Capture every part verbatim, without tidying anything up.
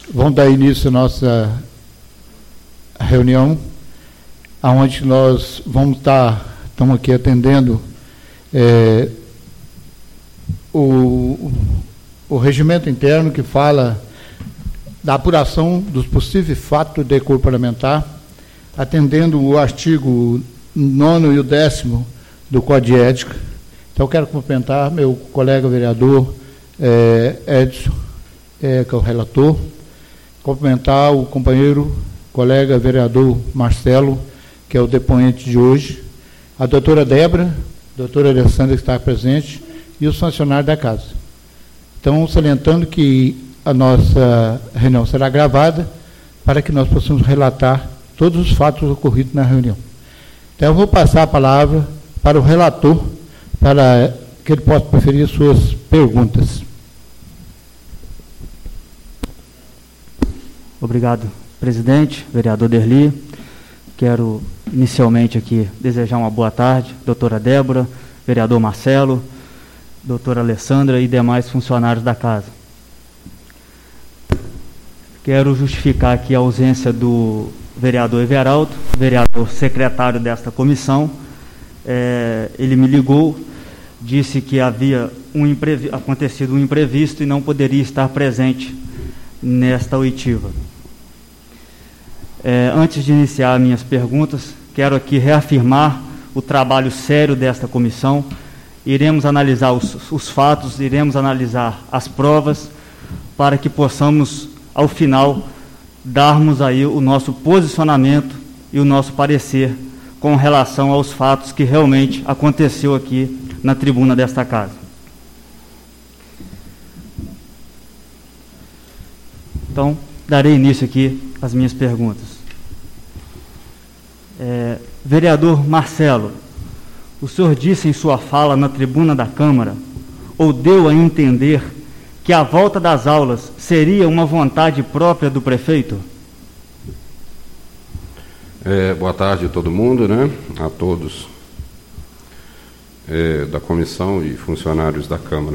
vamos dar início à nossa reunião, onde nós vamos estar, estamos aqui atendendo é, o, o regimento interno que fala da apuração dos possíveis fatos de decoro parlamentar, atendendo o artigo nono e o décimo do Código de Ética. Então, eu quero cumprimentar meu colega vereador é, Edson, é, que é o relator, cumprimentar o companheiro, colega vereador Marcelo, que é o depoente de hoje, a doutora Débora, a doutora Alessandra, que está presente, e os funcionários da casa. Então, salientando que a nossa reunião será gravada para que nós possamos relatar todos os fatos ocorridos na reunião. Então, eu vou passar a palavra para o relator, para que ele possa proferir suas perguntas. Obrigado, presidente, vereador Derli. Quero inicialmente aqui desejar uma boa tarde, doutora Débora, vereador Marcelo, doutora Alessandra e demais funcionários da casa. Quero justificar aqui a ausência do vereador Everaldo, vereador secretário desta comissão. É, ele me ligou, disse que havia um imprevi- acontecido um imprevisto e não poderia estar presente nesta oitiva. É, antes de iniciar minhas perguntas, quero aqui reafirmar o trabalho sério desta comissão. Iremos analisar os, os fatos, iremos analisar as provas, para que possamos, ao final, darmos aí o nosso posicionamento e o nosso parecer com relação aos fatos que realmente aconteceu aqui na tribuna desta casa. Então, darei início aqui às minhas perguntas. É, vereador Marcelo, o senhor disse em sua fala na tribuna da Câmara, ou deu a entender, que a volta das aulas seria uma vontade própria do prefeito? É, boa tarde a todo mundo, né? A todos é, da comissão e funcionários da Câmara.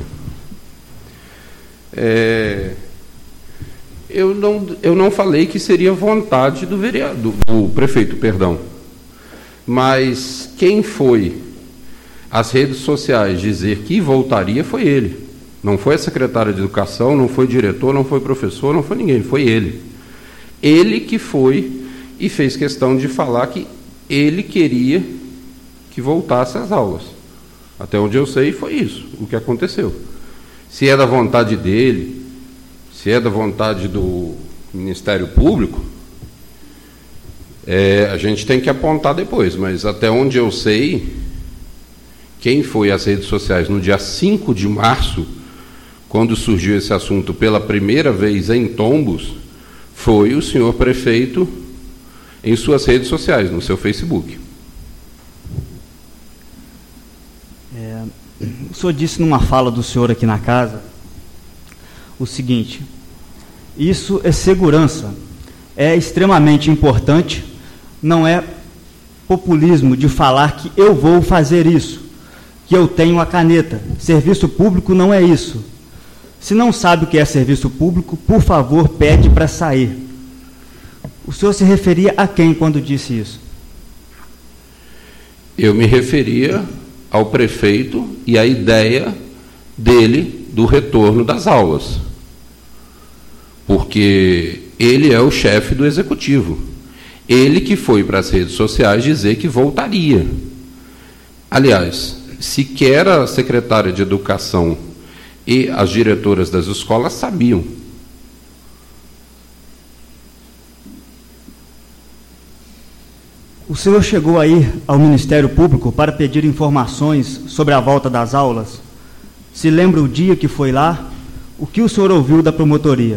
É, eu, não, eu não falei que seria vontade do vereador, do prefeito, perdão. Mas quem foi às redes sociais dizer que voltaria foi ele. Não foi a secretária de Educação, não foi diretor, não foi professor, não foi ninguém, foi ele. Ele que foi e fez questão de falar que ele queria que voltasse às aulas. Até onde eu sei, foi isso, o que aconteceu. Se é da vontade dele, se é da vontade do Ministério Público, é, a gente tem que apontar depois, mas até onde eu sei, quem foi às redes sociais no dia cinco de março, quando surgiu esse assunto pela primeira vez em Tombos, foi o senhor prefeito em suas redes sociais, no seu Facebook. É, o senhor disse numa fala do senhor aqui na casa o seguinte: isso é segurança, é extremamente importante, não é populismo de falar que eu vou fazer isso, que eu tenho a caneta. Serviço público não é isso. Se não sabe o que é serviço público, por favor, pede para sair. O senhor se referia a quem quando disse isso? Eu me referia ao prefeito e à ideia dele do retorno das aulas. Porque ele é o chefe do executivo. Ele que foi para as redes sociais dizer que voltaria. Aliás, sequer a secretária de Educação e as diretoras das escolas sabiam. O senhor chegou aí ao Ministério Público para pedir informações sobre a volta das aulas? Se lembra o dia que foi lá? O que o senhor ouviu da promotoria?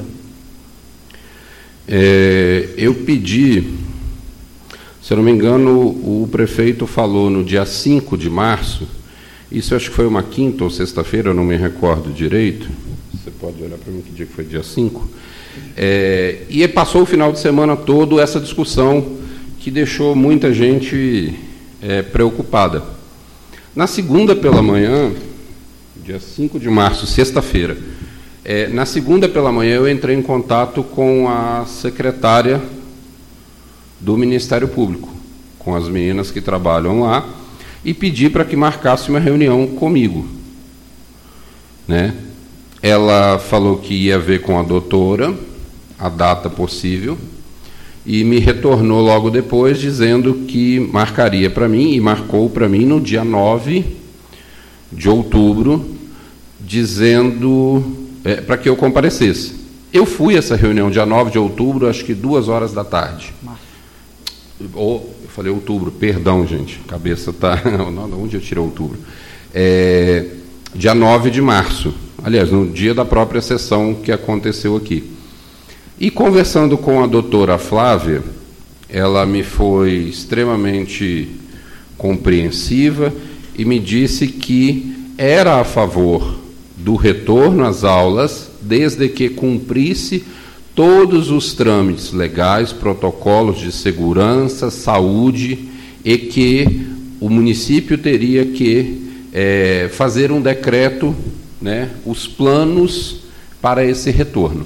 É, eu pedi, se eu não me engano, o prefeito falou no dia cinco de março, isso eu acho que foi uma quinta ou sexta-feira, eu não me recordo direito, você pode olhar para mim que dia que foi, dia cinco, é, e passou o final de semana todo essa discussão que deixou muita gente é, preocupada. Na segunda pela manhã, dia cinco de março, sexta-feira, É, na segunda pela manhã eu entrei em contato com a secretária do Ministério Público, com as meninas que trabalham lá, e pedi para que marcasse uma reunião comigo, né? Ela falou que ia ver com a doutora a data possível e me retornou logo depois dizendo que marcaria para mim, e marcou para mim no dia nove de outubro, dizendo é, para que eu comparecesse. Eu fui a essa reunião dia nove de outubro, acho que duas horas da tarde. Ou, eu falei outubro, perdão, gente, a cabeça está... Onde eu tirei outubro? É, dia nove de março, aliás, no dia da própria sessão que aconteceu aqui. E conversando com a doutora Flávia, ela me foi extremamente compreensiva e me disse que era a favor do retorno às aulas, desde que cumprisse todos os trâmites legais, protocolos de segurança, saúde, e que o município teria que é, fazer um decreto, né, os planos para esse retorno.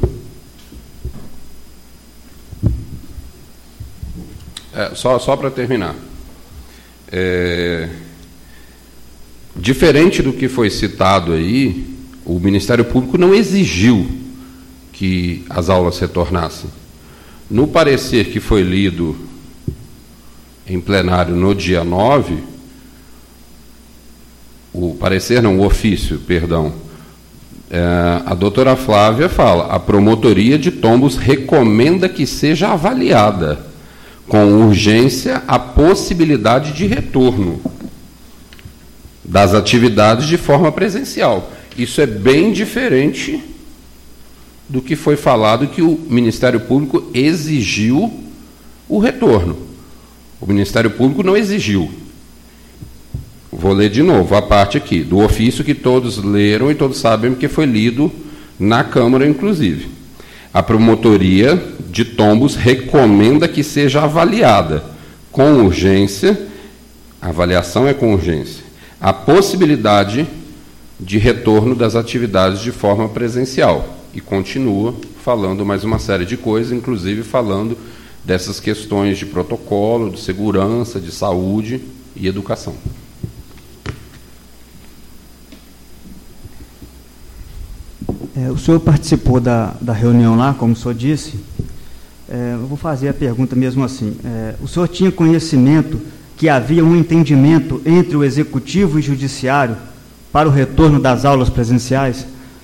É, só só para terminar. É, diferente do que foi citado aí, o Ministério Público não exigiu que as aulas retornassem. No parecer que foi lido em plenário no dia nove, o parecer não, o ofício, perdão, é, a doutora Flávia fala: a promotoria de tombos recomenda que seja avaliada com urgência a possibilidade de retorno das atividades de forma presencial. Isso é bem diferente do que foi falado, que o Ministério Público exigiu o retorno. O Ministério Público não exigiu. Vou ler de novo a parte aqui, do ofício que todos leram e todos sabem, porque foi lido na Câmara, inclusive. A promotoria de tombos recomenda que seja avaliada com urgência, a avaliação é com urgência, a possibilidade de retorno das atividades de forma presencial. E continua falando mais uma série de coisas, inclusive falando dessas questões de protocolo, de segurança, de saúde e educação. É, o senhor participou da, da reunião lá, como o senhor disse. É, eu vou fazer a pergunta mesmo assim. É, o senhor tinha conhecimento que havia um entendimento entre o Executivo e o Judiciário para o retorno das aulas presenciais?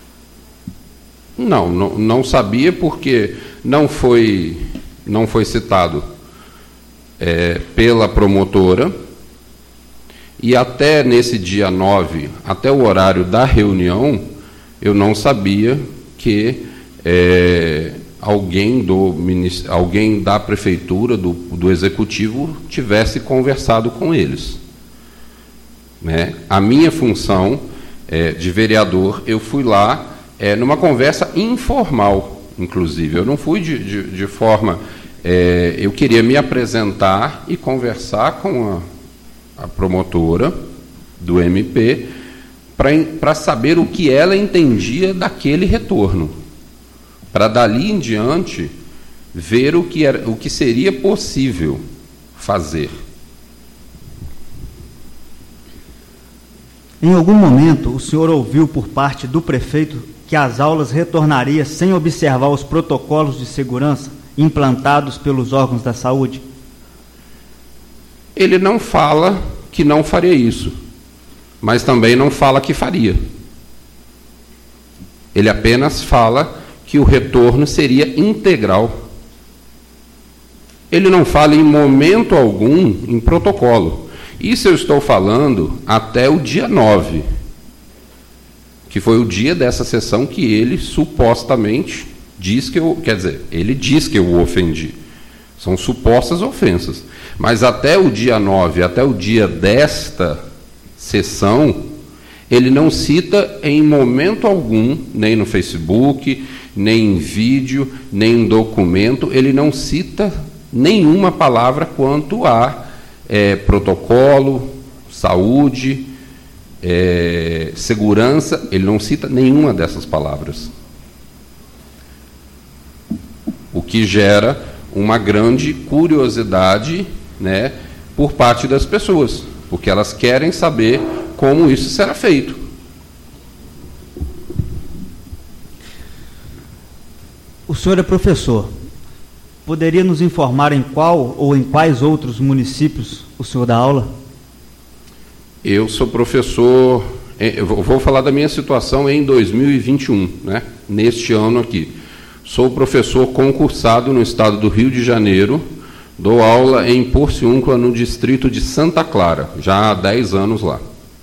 Não, não, não sabia, porque não foi, não foi citado é, pela promotora, e até nesse dia nove, até o horário da reunião, eu não sabia que é, alguém, do, alguém da prefeitura, do, do executivo, tivesse conversado com eles. Né? A minha função é, de vereador, eu fui lá é, numa conversa informal, inclusive. Eu não fui de, de, de forma... É, eu queria me apresentar e conversar com a, a promotora do M P para saber o que ela entendia daquele retorno, para dali em diante ver o que, era, o que seria possível fazer. Em algum momento, o senhor ouviu por parte do prefeito que as aulas retornariam sem observar os protocolos de segurança implantados pelos órgãos da saúde? Ele não fala que não faria isso, mas também não fala que faria. Ele apenas fala que o retorno seria integral. Ele não fala em momento algum em protocolo. Isso eu estou falando até o dia nove, que foi o dia dessa sessão que ele supostamente diz que eu... Quer dizer, ele diz que eu o ofendi. São supostas ofensas. Mas até o dia nove, até o dia desta sessão, ele não cita em momento algum, nem no Facebook, nem em vídeo, nem em documento, ele não cita nenhuma palavra quanto a é, protocolo, saúde, é, segurança, ele não cita nenhuma dessas palavras. que gera uma grande curiosidade, né, por parte das pessoas, porque elas querem saber como isso será feito. O senhor é professor. Poderia nos informar em qual ou em quais outros municípios o senhor dá aula? Eu sou professor, eu vou falar da minha situação em dois mil e vinte e um, né, neste ano aqui. Sou professor concursado no estado do Rio de Janeiro, dou aula em Porciúncula, no distrito de Santa Clara, já há dez anos lá.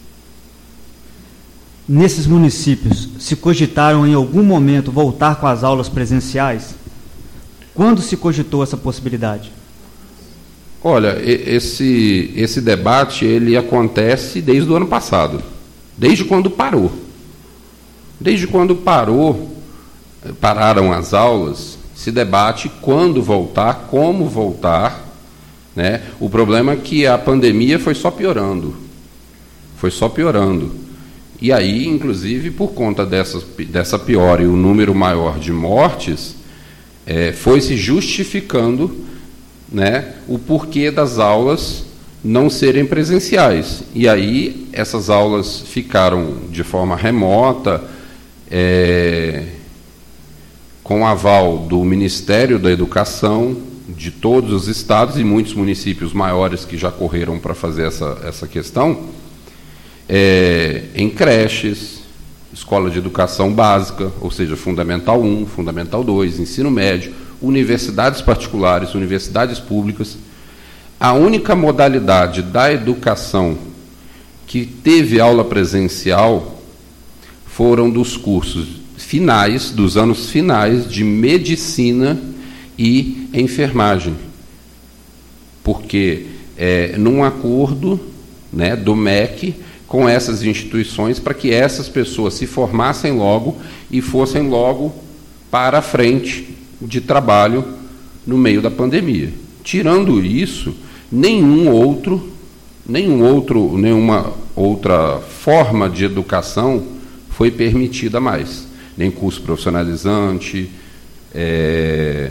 Nesses municípios, se cogitaram em algum momento voltar com as aulas presenciais? Quando se cogitou essa possibilidade? Olha, esse, esse debate ele acontece desde o ano passado, desde quando parou. Desde quando parou, pararam as aulas, se debate quando voltar, como voltar, né? O problema é que a pandemia foi só piorando, foi só piorando. E aí, inclusive, por conta dessa, dessa piora e o número maior de mortes, é, foi se justificando, né, o porquê das aulas não serem presenciais. E aí, essas aulas ficaram de forma remota, é, com aval do Ministério da Educação, de todos os estados e muitos municípios maiores que já correram para fazer essa, essa questão, é, em creches, escola de educação básica, ou seja, Fundamental um, Fundamental dois, ensino médio, universidades particulares, universidades públicas. A única modalidade da educação que teve aula presencial foram dos cursos finais, dos anos finais de medicina e enfermagem, porque é, num acordo, né, do M E C com essas instituições para que essas pessoas se formassem logo e fossem logo para a frente de trabalho no meio da pandemia. Tirando isso, nenhum outro, nenhum outro, nenhuma outra forma de educação foi permitida mais. Nem curso profissionalizante, é,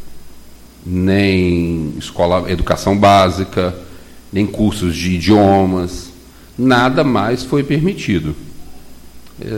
nem escola, educação básica, nem cursos de idiomas, nada mais foi permitido. É,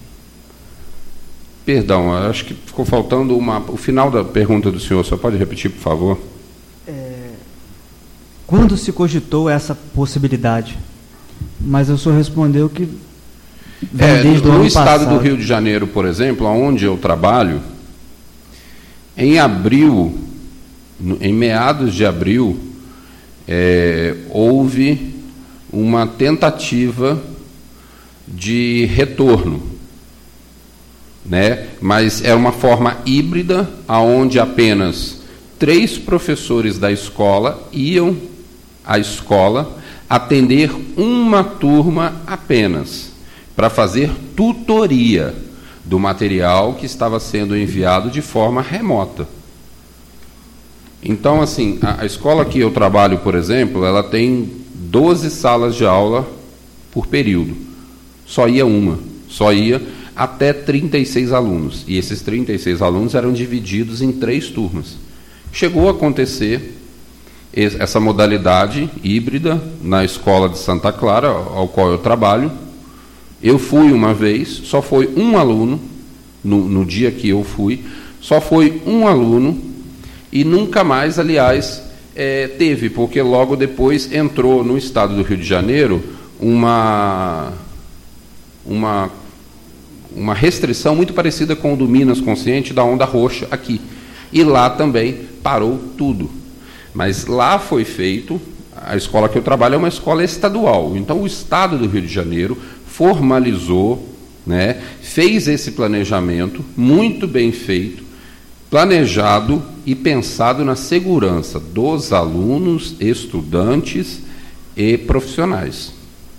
perdão, acho que ficou faltando uma, o final da pergunta do senhor, só pode repetir, por favor? É, quando se cogitou essa possibilidade? Mas o senhor respondeu que vem é, desde o no ano estado passado. do Rio de Janeiro, por exemplo, onde eu trabalho, em abril, em meados de abril, é, houve uma tentativa de retorno, né? Mas é uma forma híbrida, aonde apenas três professores da escola iam à escola atender uma turma apenas, para fazer tutoria do material que estava sendo enviado de forma remota. Então, assim, a, a escola que eu trabalho, por exemplo, ela tem doze salas de aula por período. Só ia uma, só ia até trinta e seis alunos. E esses trinta e seis alunos eram divididos em três turmas. Chegou a acontecer essa modalidade híbrida na escola de Santa Clara, ao qual eu trabalho. Eu fui uma vez, só foi um aluno, no, no dia que eu fui, só foi um aluno, e nunca mais, aliás, é, teve, porque logo depois entrou no estado do Rio de Janeiro uma, uma, uma restrição muito parecida com o do Minas Consciente, da onda roxa aqui. E lá também parou tudo. Mas lá foi feito, a escola que eu trabalho é uma escola estadual, então o estado do Rio de Janeiro formalizou, né, fez esse planejamento muito bem feito, planejado e pensado na segurança dos alunos, estudantes e profissionais.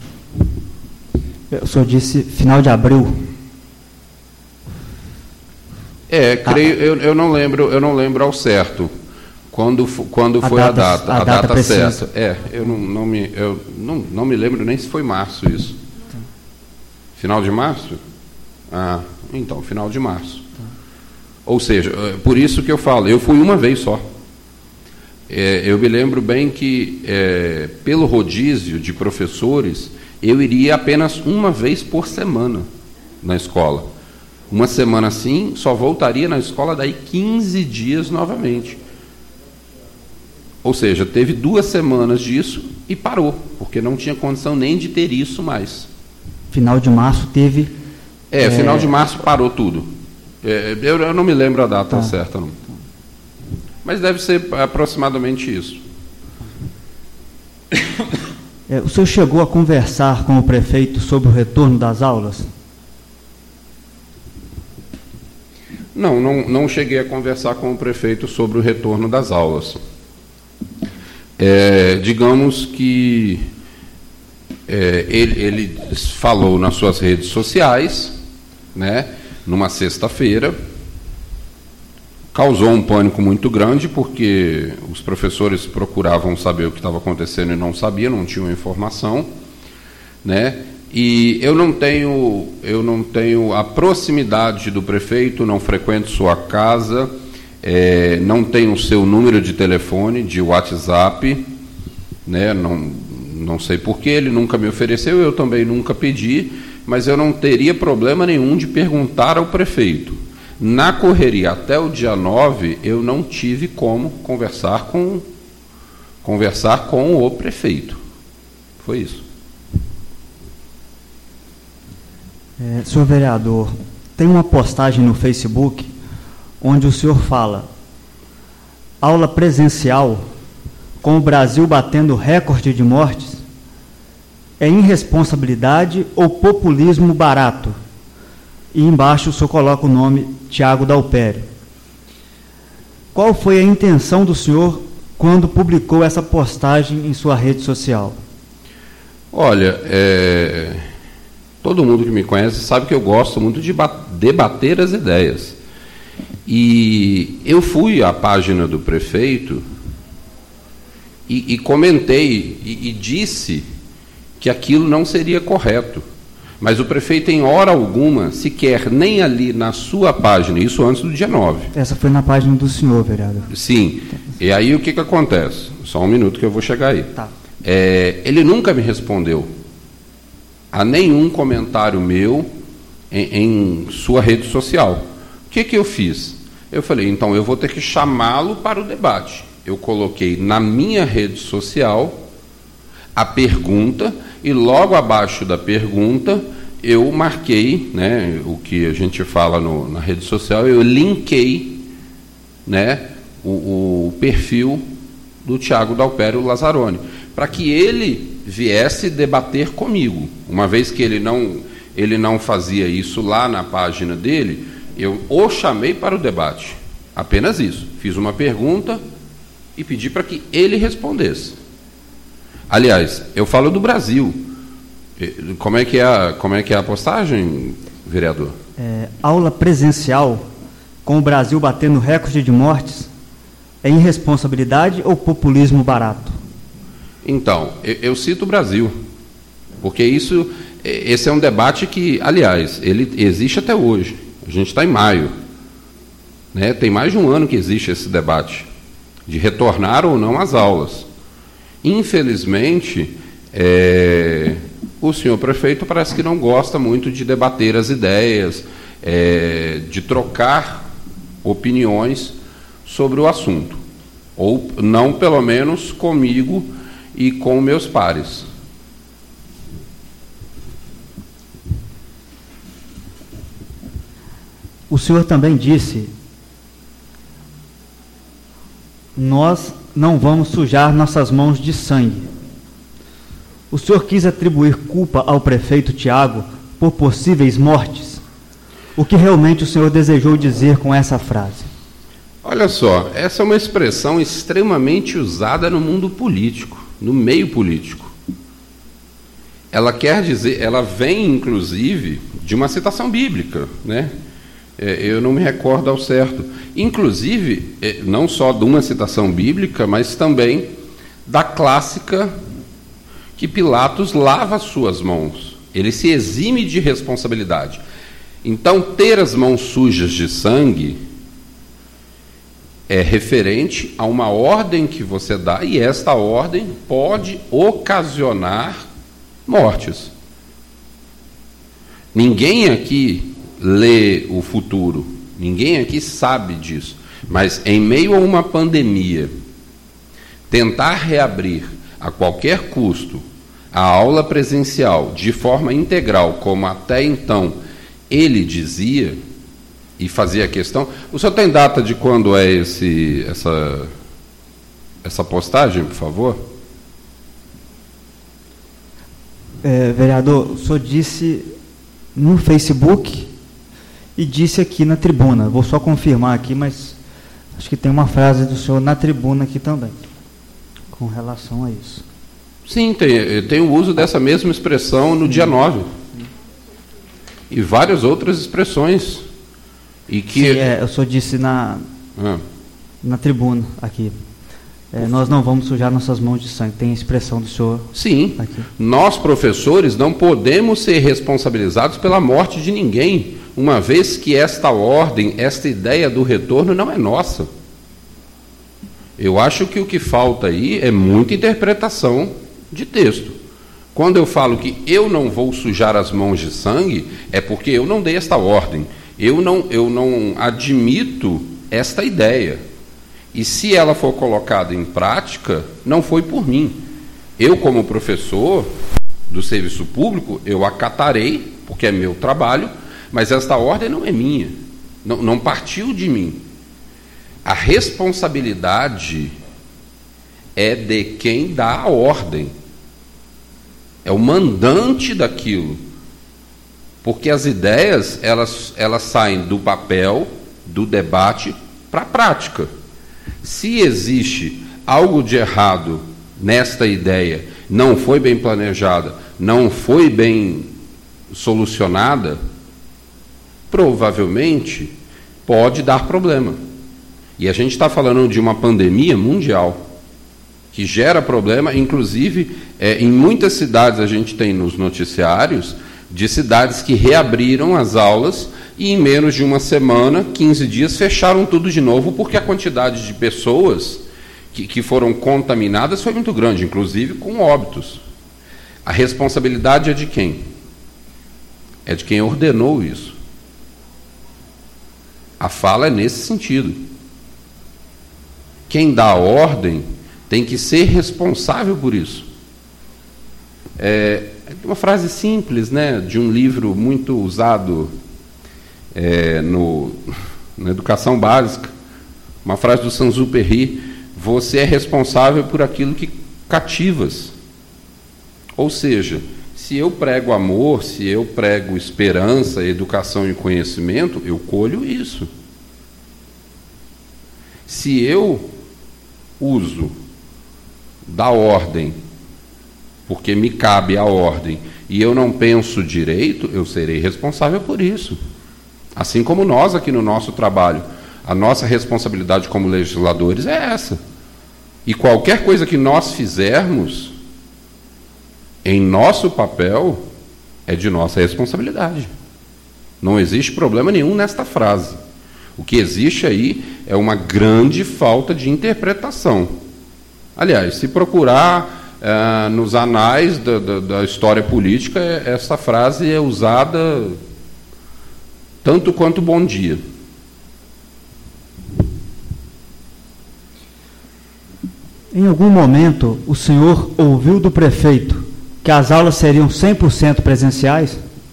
O senhor disse final de abril. É, creio, eu, eu não lembro, eu não lembro ao certo quando, quando foi a data, a data, a data certa. É, eu não, não me, eu não, não me lembro nem se foi março isso. Final de março? Ah, então, final de março. Ou seja, por isso que eu falo, eu fui uma vez só. É, eu me lembro bem que, é, pelo rodízio de professores, eu iria apenas uma vez por semana na escola. Uma semana assim, só voltaria na escola daí quinze dias novamente. Ou seja, teve duas semanas disso e parou, porque não tinha condição nem de ter isso mais. Final de março teve... É, é... final de março parou tudo. É, eu, eu não me lembro a data tá. certa, não. Mas deve ser aproximadamente isso. É, o senhor chegou a conversar com o prefeito sobre o retorno das aulas? Não, não, não cheguei a conversar com o prefeito sobre o retorno das aulas. É, digamos que é, ele, ele falou nas suas redes sociais, né, numa sexta-feira, causou um pânico muito grande, porque os professores procuravam saber o que estava acontecendo e não sabiam, não tinham informação, né? E eu não tenho, eu não tenho a proximidade do prefeito, não frequento sua casa, é, não tenho o seu número de telefone, de WhatsApp, né? Não, não sei porquê, ele nunca me ofereceu, eu também nunca pedi, mas eu não teria problema nenhum de perguntar ao prefeito. Na correria até o dia nove, eu não tive como conversar com, conversar com o prefeito. Foi isso. É, senhor vereador, tem uma postagem no Facebook onde o senhor fala: aula presencial com o Brasil batendo recorde de mortes é irresponsabilidade ou populismo barato? E embaixo o senhor coloca o nome Tiago Dalpério. Qual foi a intenção do senhor quando publicou essa postagem em sua rede social? Olha, é... todo mundo que me conhece sabe que eu gosto muito de debater as ideias. E eu fui à página do prefeito e, e comentei e, e disse que aquilo não seria correto. Mas o prefeito, em hora alguma, sequer nem ali na sua página, isso antes do dia nove. Essa foi na página do senhor, vereador. Sim. E aí o que, que acontece? Só um minuto que eu vou chegar aí. Tá. É, ele nunca me respondeu a nenhum comentário meu em, em sua rede social. O que, que eu fiz? Eu falei, então eu vou ter que chamá-lo para o debate. Eu coloquei na minha rede social a pergunta e logo abaixo da pergunta eu marquei, né, o que a gente fala no, na rede social, eu linkei, né, o, o perfil do Tiago Dalpério Lazzaroni, para que ele viesse debater comigo. Uma vez que ele não, ele não fazia isso lá na página dele, eu o chamei para o debate. Apenas isso. Fiz uma pergunta e pedi para que ele respondesse. Aliás, eu falo do Brasil. Como é que é a, como é que é a postagem, vereador? É, aula presencial com o Brasil batendo recorde de mortes é irresponsabilidade ou populismo barato? Então, eu, eu cito o Brasil, porque isso, esse é um debate que, aliás, ele existe até hoje. A gente está em maio, né? Tem mais de um ano que existe esse debate de retornar ou não às aulas. Infelizmente, é, o senhor prefeito parece que não gosta muito de debater as ideias, é, de trocar opiniões sobre o assunto, ou não, pelo menos, comigo e com meus pares. O senhor também disse: nós não vamos sujar nossas mãos de sangue. O senhor quis atribuir culpa ao prefeito Tiago por possíveis mortes? O que realmente o senhor desejou dizer com essa frase? Olha só, essa é uma expressão extremamente usada no mundo político, no meio político. Ela quer dizer, ela vem inclusive de uma citação bíblica, né? Eu não me recordo ao certo. Inclusive, não só de uma citação bíblica, mas também da clássica que Pilatos lava as suas mãos. Ele se exime de responsabilidade. Então, ter as mãos sujas de sangue é referente a uma ordem que você dá, e esta ordem pode ocasionar mortes. Ninguém aqui lê o futuro, ninguém aqui sabe disso, mas em meio a uma pandemia, tentar reabrir a qualquer custo a aula presencial de forma integral, como até então ele dizia e fazia questão. O senhor tem data de quando é esse, essa, essa postagem, por favor? É, vereador, o senhor disse no Facebook e disse aqui na tribuna. Vou só confirmar aqui, mas acho que tem uma frase do senhor na tribuna aqui também, com relação a isso. Sim, tem, tem o uso dessa mesma expressão no dia nove. E várias outras expressões. E que... Sim, é, o senhor disse na, ah. na tribuna aqui. É, nós não vamos sujar nossas mãos de sangue. Tem a expressão do senhor. Sim. Aqui. Nós, professores, não podemos ser responsabilizados pela morte de ninguém, uma vez que esta ordem, esta ideia do retorno não é nossa. Eu acho que o que falta aí é muita interpretação de texto. Quando eu falo que eu não vou sujar as mãos de sangue, é porque eu não dei esta ordem. Eu não, eu não admito esta ideia. E se ela for colocada em prática, não foi por mim. Eu, como professor do serviço público, eu acatarei, porque é meu trabalho, mas esta ordem não é minha. Não, não partiu de mim. A responsabilidade é de quem dá a ordem. É o mandante daquilo. Porque as ideias, elas, elas saem do papel, do debate, para a prática. Se existe algo de errado nesta ideia, não foi bem planejada, não foi bem solucionada, provavelmente pode dar problema. E a gente está falando de uma pandemia mundial, que gera problema, inclusive, é, em muitas cidades a gente tem nos noticiários, de cidades que reabriram as aulas e em menos de uma semana, quinze dias, fecharam tudo de novo, porque a quantidade de pessoas que, que foram contaminadas foi muito grande, inclusive com óbitos. A responsabilidade é de quem? É de quem ordenou isso. A fala é nesse sentido. Quem dá a ordem tem que ser responsável por isso. É uma frase simples, né, de um livro muito usado é, no, na educação básica, uma frase do Saint-Exupéry: você é responsável por aquilo que cativas. Ou seja, se eu prego amor, se eu prego esperança, educação e conhecimento, eu colho isso. Se eu uso da ordem, porque me cabe a ordem, e eu não penso direito, eu serei responsável por isso. Assim como nós aqui no nosso trabalho, a nossa responsabilidade como legisladores é essa. E qualquer coisa que nós fizermos, em nosso papel, é de nossa responsabilidade. Não existe problema nenhum nesta frase. O que existe aí é uma grande falta de interpretação. Aliás, se procurar Uh, nos anais da, da, da história política, essa frase é usada tanto quanto bom dia. Em algum momento, o senhor ouviu do prefeito que as aulas seriam cem por cento presenciais?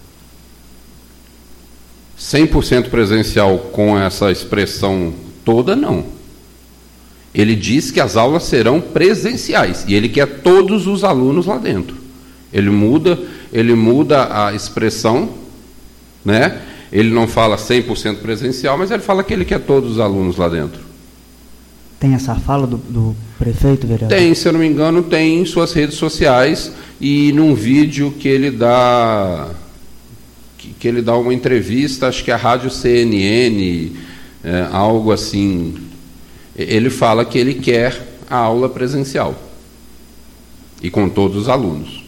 cem por cento presencial com essa expressão toda, não. Ele diz que as aulas serão presenciais e ele quer todos os alunos lá dentro. Ele muda, ele muda a expressão, né? Ele não fala cem por cento presencial, mas ele fala que ele quer todos os alunos lá dentro. Tem essa fala do, do prefeito, vereador? Tem, se eu não me engano, tem em suas redes sociais e num vídeo que ele dá, que, que ele dá uma entrevista, acho que é a Rádio C N N, é, algo assim. Ele fala que ele quer a aula presencial e com todos os alunos,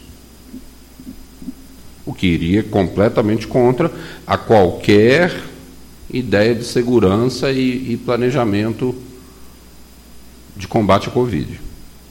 o que iria completamente contra a qualquer ideia de segurança e, e planejamento de combate à Covid.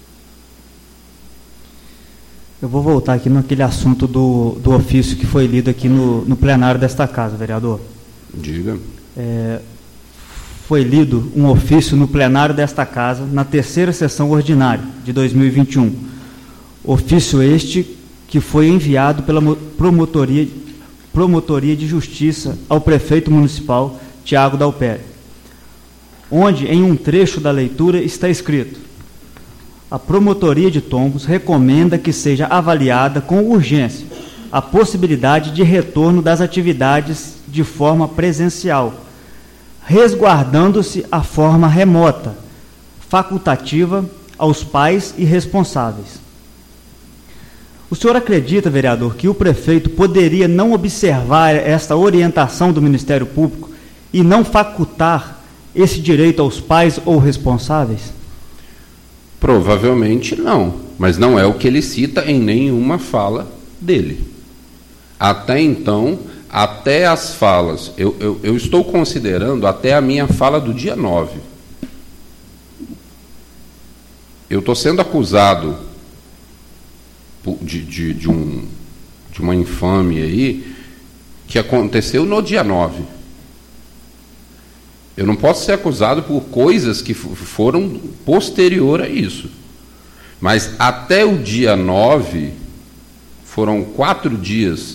Eu vou voltar aqui naquele assunto do, do ofício que foi lido aqui no, no plenário desta casa, vereador. Diga. É, foi lido um ofício no plenário desta casa, na terceira sessão ordinária de dois mil e vinte e um. Ofício este que foi enviado pela promotoria, promotoria de Justiça ao prefeito municipal, Tiago Dalperi, onde, em um trecho da leitura, está escrito: a Promotoria de Tombos recomenda que seja avaliada com urgência a possibilidade de retorno das atividades de forma presencial, resguardando-se a forma remota, facultativa aos pais e responsáveis. O senhor acredita, vereador, que o prefeito poderia não observar esta orientação do Ministério Público e não facultar esse direito aos pais ou responsáveis? Provavelmente não, mas não é o que ele cita em nenhuma fala dele. Até então, até as falas, eu, eu, eu estou considerando até a minha fala do dia nove. Eu estou sendo acusado de, de, de, um, de uma infâmia aí que aconteceu no dia nove. Eu não posso ser acusado por coisas que foram posterior a isso. Mas até o dia nove, foram quatro dias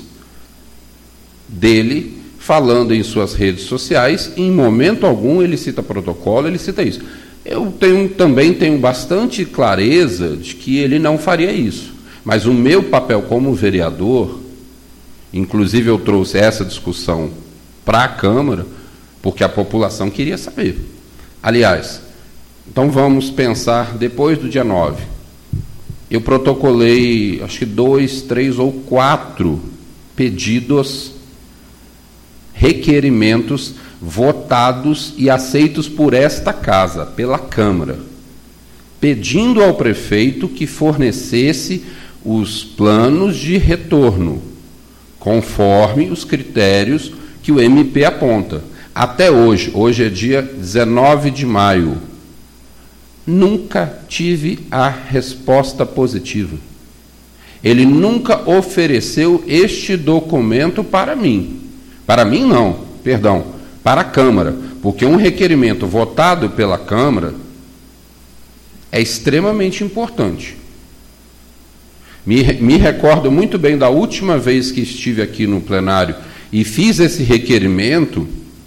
dele falando em suas redes sociais. Em momento algum ele cita protocolo, ele cita isso. Eu tenho, também tenho bastante clareza de que ele não faria isso. Mas o meu papel como vereador, inclusive eu trouxe essa discussão para a Câmara, porque a população queria saber. Aliás, então vamos pensar depois do dia nove. Eu protocolei, acho que dois, três ou quatro pedidos, requerimentos votados e aceitos por esta casa, pela Câmara, pedindo ao prefeito que fornecesse os planos de retorno, conforme os critérios que o M P aponta. Até hoje, hoje é dia dezenove de maio, nunca tive a resposta positiva. Ele nunca ofereceu este documento para mim. Para mim não, perdão, para a Câmara, porque um requerimento votado pela Câmara é extremamente importante. Me, me recordo muito bem da última vez que estive aqui no plenário e fiz esse requerimento,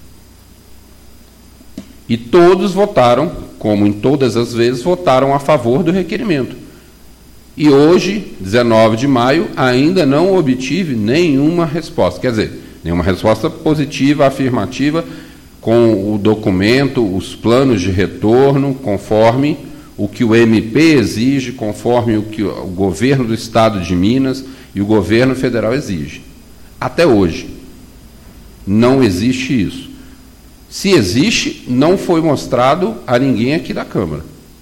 e todos votaram, como em todas as vezes, votaram a favor do requerimento. E hoje, dezenove de maio, ainda não obtive nenhuma resposta. Quer dizer, nenhuma resposta positiva, afirmativa, com o documento, os planos de retorno, conforme o que o M P exige, conforme o que o governo do Estado de Minas e o governo federal exige. Até hoje, não existe isso. Se existe, não foi mostrado a ninguém aqui da Câmara.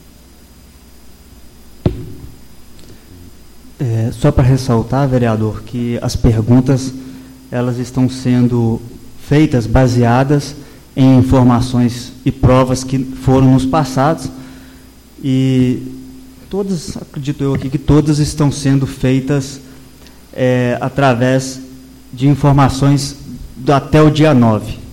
É, só para ressaltar, vereador, que as perguntas elas estão sendo feitas baseadas em informações e provas que foram nos passados, e todas, acredito eu aqui, que todas estão sendo feitas é, através de informações do, até o dia nove.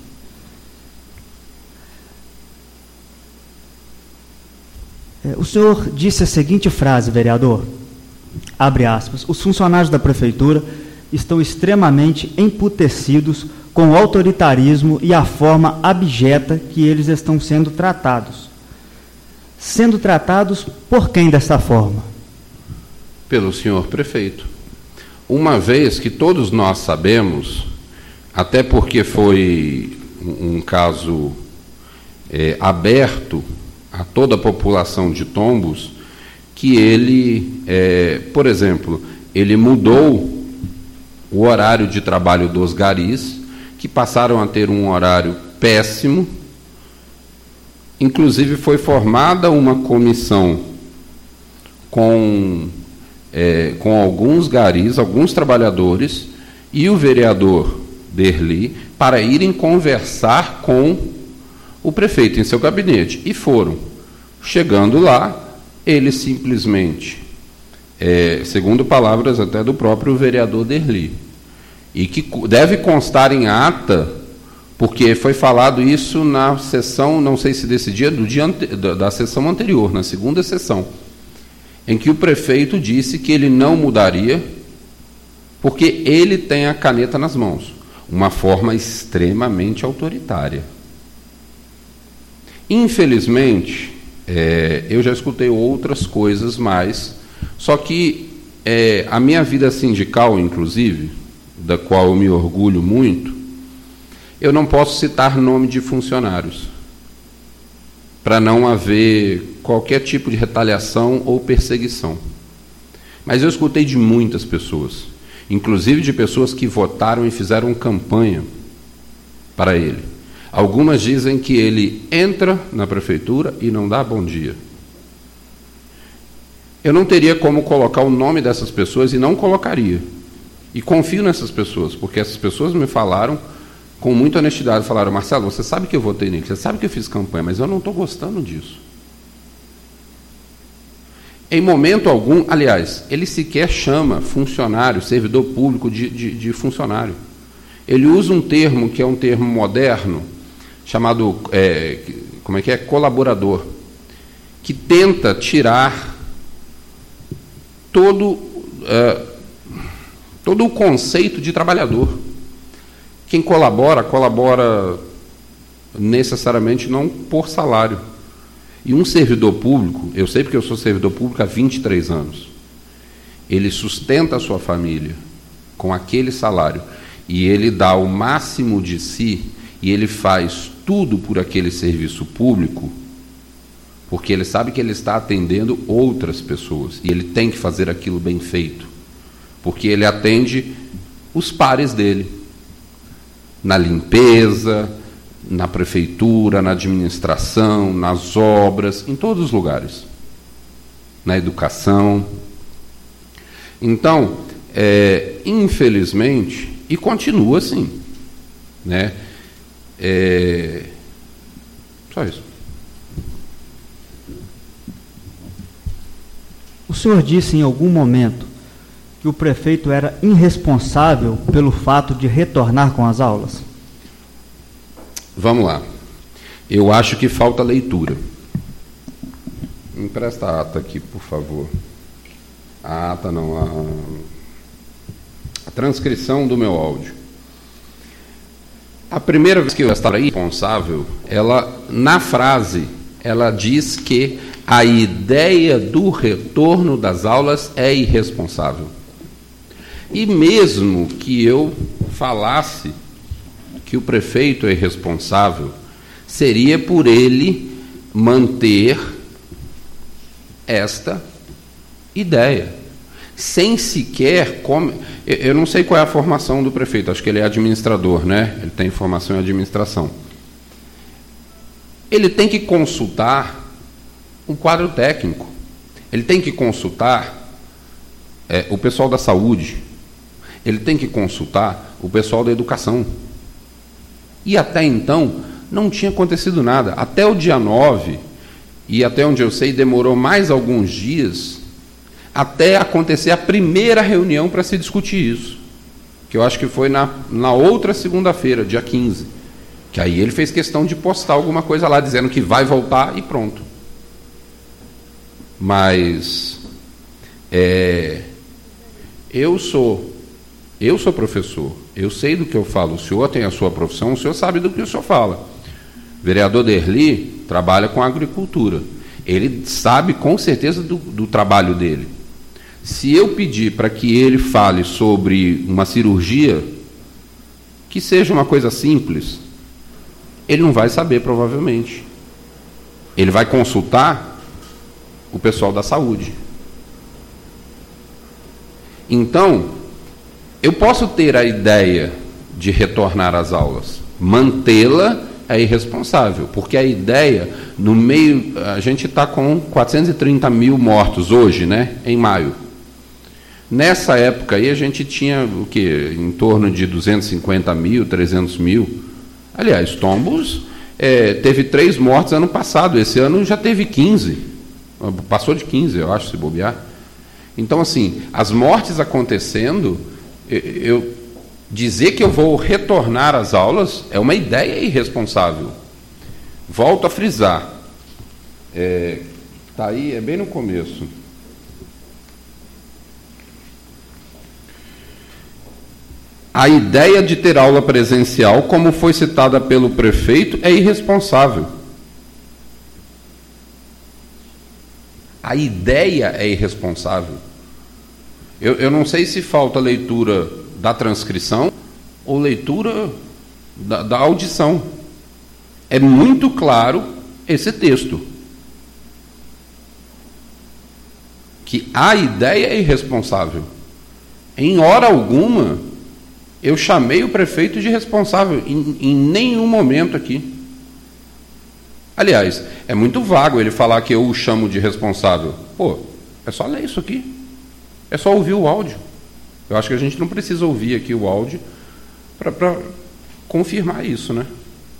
O senhor disse a seguinte frase, vereador, abre aspas: os funcionários da prefeitura estão extremamente emputecidos com o autoritarismo e a forma abjeta que eles estão sendo tratados. Sendo tratados por quem desta forma? Pelo senhor prefeito. Uma vez que todos nós sabemos, até porque foi um, um caso é, aberto a toda a população de Tombos, que ele, é, por exemplo, ele mudou o horário de trabalho dos garis, que passaram a ter um horário péssimo. Inclusive foi formada uma comissão com, é, com alguns garis, alguns trabalhadores, e o vereador Derli, para irem conversar com o prefeito em seu gabinete, e foram. Chegando lá, ele simplesmente, é, segundo palavras até do próprio vereador Derli, e que deve constar em ata, porque foi falado isso na sessão, não sei se desse dia, do dia ante, da, da sessão anterior, na segunda sessão, em que o prefeito disse que ele não mudaria, porque ele tem a caneta nas mãos. Uma forma extremamente autoritária. Infelizmente, é, eu já escutei outras coisas mais, só que é, a minha vida sindical, inclusive, da qual eu me orgulho muito, eu não posso citar nome de funcionários, para não haver qualquer tipo de retaliação ou perseguição. Mas eu escutei de muitas pessoas, inclusive de pessoas que votaram e fizeram campanha para ele. Algumas dizem que ele entra na prefeitura e não dá bom dia. Eu não teria como colocar o nome dessas pessoas e não colocaria. E confio nessas pessoas, porque essas pessoas me falaram com muita honestidade, falaram: Marcelo, você sabe que eu votei nele, você sabe que eu fiz campanha, mas eu não estou gostando disso. Em momento algum, aliás, ele sequer chama funcionário, servidor público de, de, de funcionário. Ele usa um termo que é um termo moderno, chamado, é, como é que é? Colaborador, que tenta tirar todo, é, todo o conceito de trabalhador. Quem colabora, colabora necessariamente não por salário. E um servidor público, eu sei porque eu sou servidor público há vinte e três anos, ele sustenta a sua família com aquele salário, e ele dá o máximo de si, e ele faz tudo por aquele serviço público, porque ele sabe que ele está atendendo outras pessoas, e ele tem que fazer aquilo bem feito, porque ele atende os pares dele, na limpeza, na prefeitura, na administração, nas obras, em todos os lugares, na educação. Então, é, infelizmente, e continua assim, né? É, só isso. O senhor disse em algum momento que o prefeito era irresponsável pelo fato de retornar com as aulas? Vamos lá. Eu acho que falta leitura. Me empresta a ata aqui, por favor. A ata não, a, a transcrição do meu áudio. A primeira vez que eu estava irresponsável, ela, na frase, ela diz que a ideia do retorno das aulas é irresponsável. E mesmo que eu falasse que o prefeito é irresponsável, seria por ele manter esta ideia, sem sequer... Come... Eu não sei qual é a formação do prefeito, acho que ele é administrador, né? Ele tem formação em administração. Ele tem que consultar um quadro técnico, ele tem que consultar é, o pessoal da saúde, ele tem que consultar o pessoal da educação. E até então não tinha acontecido nada. Até o dia nove, e até onde eu sei, demorou mais alguns dias até acontecer a primeira reunião para se discutir isso. Que eu acho que foi na, na outra segunda-feira, dia quinze. Que aí ele fez questão de postar alguma coisa lá, dizendo que vai voltar e pronto. Mas é, eu sou... Eu sou professor, eu sei do que eu falo, o senhor tem a sua profissão, o senhor sabe do que o senhor fala. O vereador Derli trabalha com agricultura, ele sabe com certeza do, do trabalho dele. Se eu pedir para que ele fale sobre uma cirurgia, que seja uma coisa simples, ele não vai saber provavelmente. Ele vai consultar o pessoal da saúde. Então, eu posso ter a ideia de retornar às aulas, mantê-la é irresponsável, porque a ideia, no meio, a gente está com quatrocentos e trinta mil mortos hoje, né, em maio. Nessa época aí a gente tinha o quê? Em torno de duzentos e cinquenta mil, trezentos mil. Aliás, tombos É, teve três mortes ano passado, esse ano já teve quinze. Passou de quinze, eu acho, se bobear. Então, assim, as mortes acontecendo, eu dizer que eu vou retornar às aulas é uma ideia irresponsável. Volto a frisar. É, tá aí, é bem no começo. A ideia de ter aula presencial, como foi citada pelo prefeito, é irresponsável. A ideia é irresponsável. Eu, eu não sei se falta leitura da transcrição ou leitura da, da audição. É muito claro esse texto. Que a ideia é irresponsável. Em hora alguma, eu chamei o prefeito de responsável, em, em nenhum momento aqui. Aliás, é muito vago ele falar que eu o chamo de responsável. Pô, é só ler isso aqui. É só ouvir o áudio. Eu acho que a gente não precisa ouvir aqui o áudio para confirmar isso, né?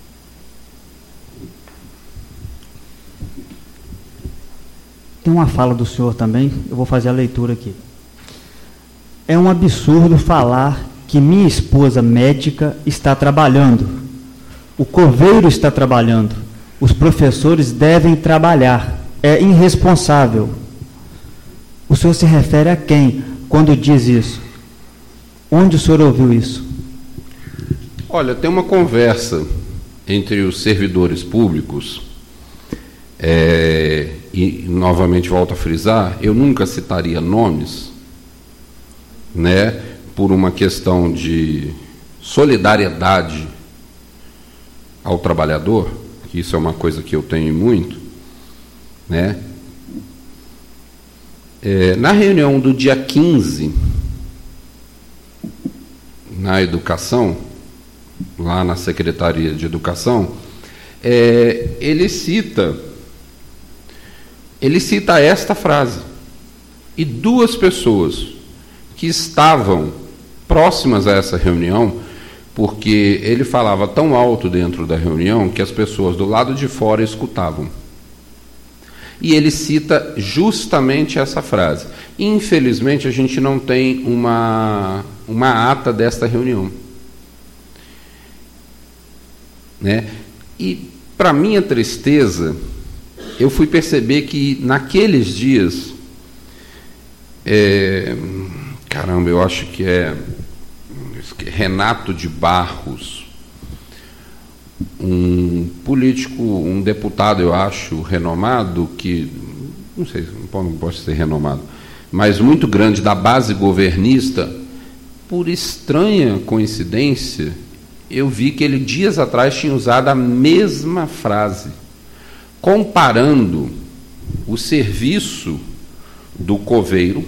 Tem uma fala do senhor também, eu vou fazer a leitura aqui. É um absurdo falar que minha esposa médica está trabalhando. O coveiro está trabalhando. Os professores devem trabalhar. É irresponsável. O senhor se refere a quem quando diz isso? Onde o senhor ouviu isso? Olha, tem uma conversa entre os servidores públicos, é, e novamente volto a frisar, eu nunca citaria nomes, né, por uma questão de solidariedade ao trabalhador, que isso é uma coisa que eu tenho muito, né? É, na reunião do dia quinze, na educação, lá na Secretaria de Educação, é, ele cita, ele cita esta frase, e duas pessoas que estavam próximas a essa reunião, porque ele falava tão alto dentro da reunião que as pessoas do lado de fora escutavam. E ele cita justamente essa frase. Infelizmente, a gente não tem uma, uma ata desta reunião. Né? E, para minha tristeza, eu fui perceber que, naqueles dias, é, caramba, eu acho que é Renato de Barros, um político, um deputado, eu acho, renomado, que, não sei, não pode ser renomado, mas muito grande, da base governista, por estranha coincidência, eu vi que ele, dias atrás, tinha usado a mesma frase, comparando o serviço do coveiro,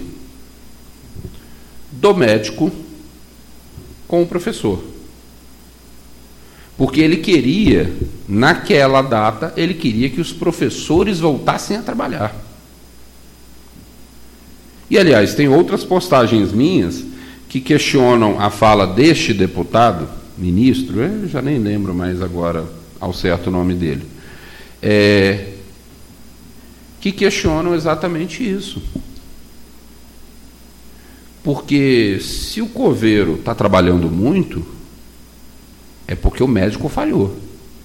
do médico, com o professor. Porque ele queria, naquela data, ele queria que os professores voltassem a trabalhar. E, aliás, tem outras postagens minhas que questionam a fala deste deputado, ministro, eu já nem lembro mais agora ao certo o nome dele, é, que questionam exatamente isso. Porque se o coveiro está trabalhando muito, é porque o médico falhou.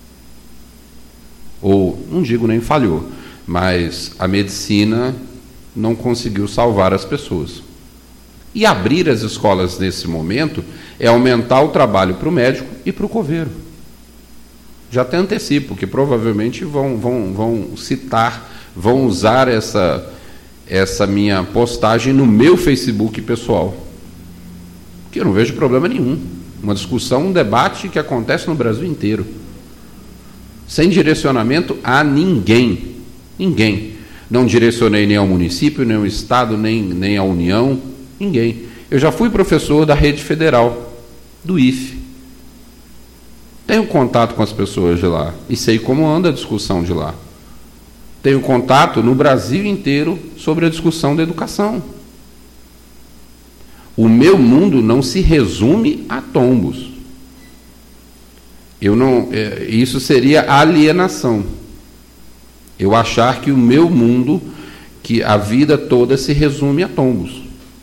Ou, não digo nem falhou, mas a medicina não conseguiu salvar as pessoas. E abrir as escolas nesse momento é aumentar o trabalho para o médico e para o coveiro. Já até antecipo, que provavelmente vão, vão, vão citar, vão usar essa, essa minha postagem no meu Facebook pessoal. Que eu não vejo problema nenhum. Uma discussão, um debate que acontece no Brasil inteiro. Sem direcionamento a ninguém. Ninguém. Não direcionei nem ao município, nem ao Estado, nem, nem à União. Ninguém. Eu já fui professor da rede federal, do I F E. Tenho contato com as pessoas de lá e sei como anda a discussão de lá. Tenho contato no Brasil inteiro sobre a discussão da educação. O meu mundo não se resume a tombos. Eu não, é, isso seria alienação. Eu achar que o meu mundo, que a vida toda se resume a tombos.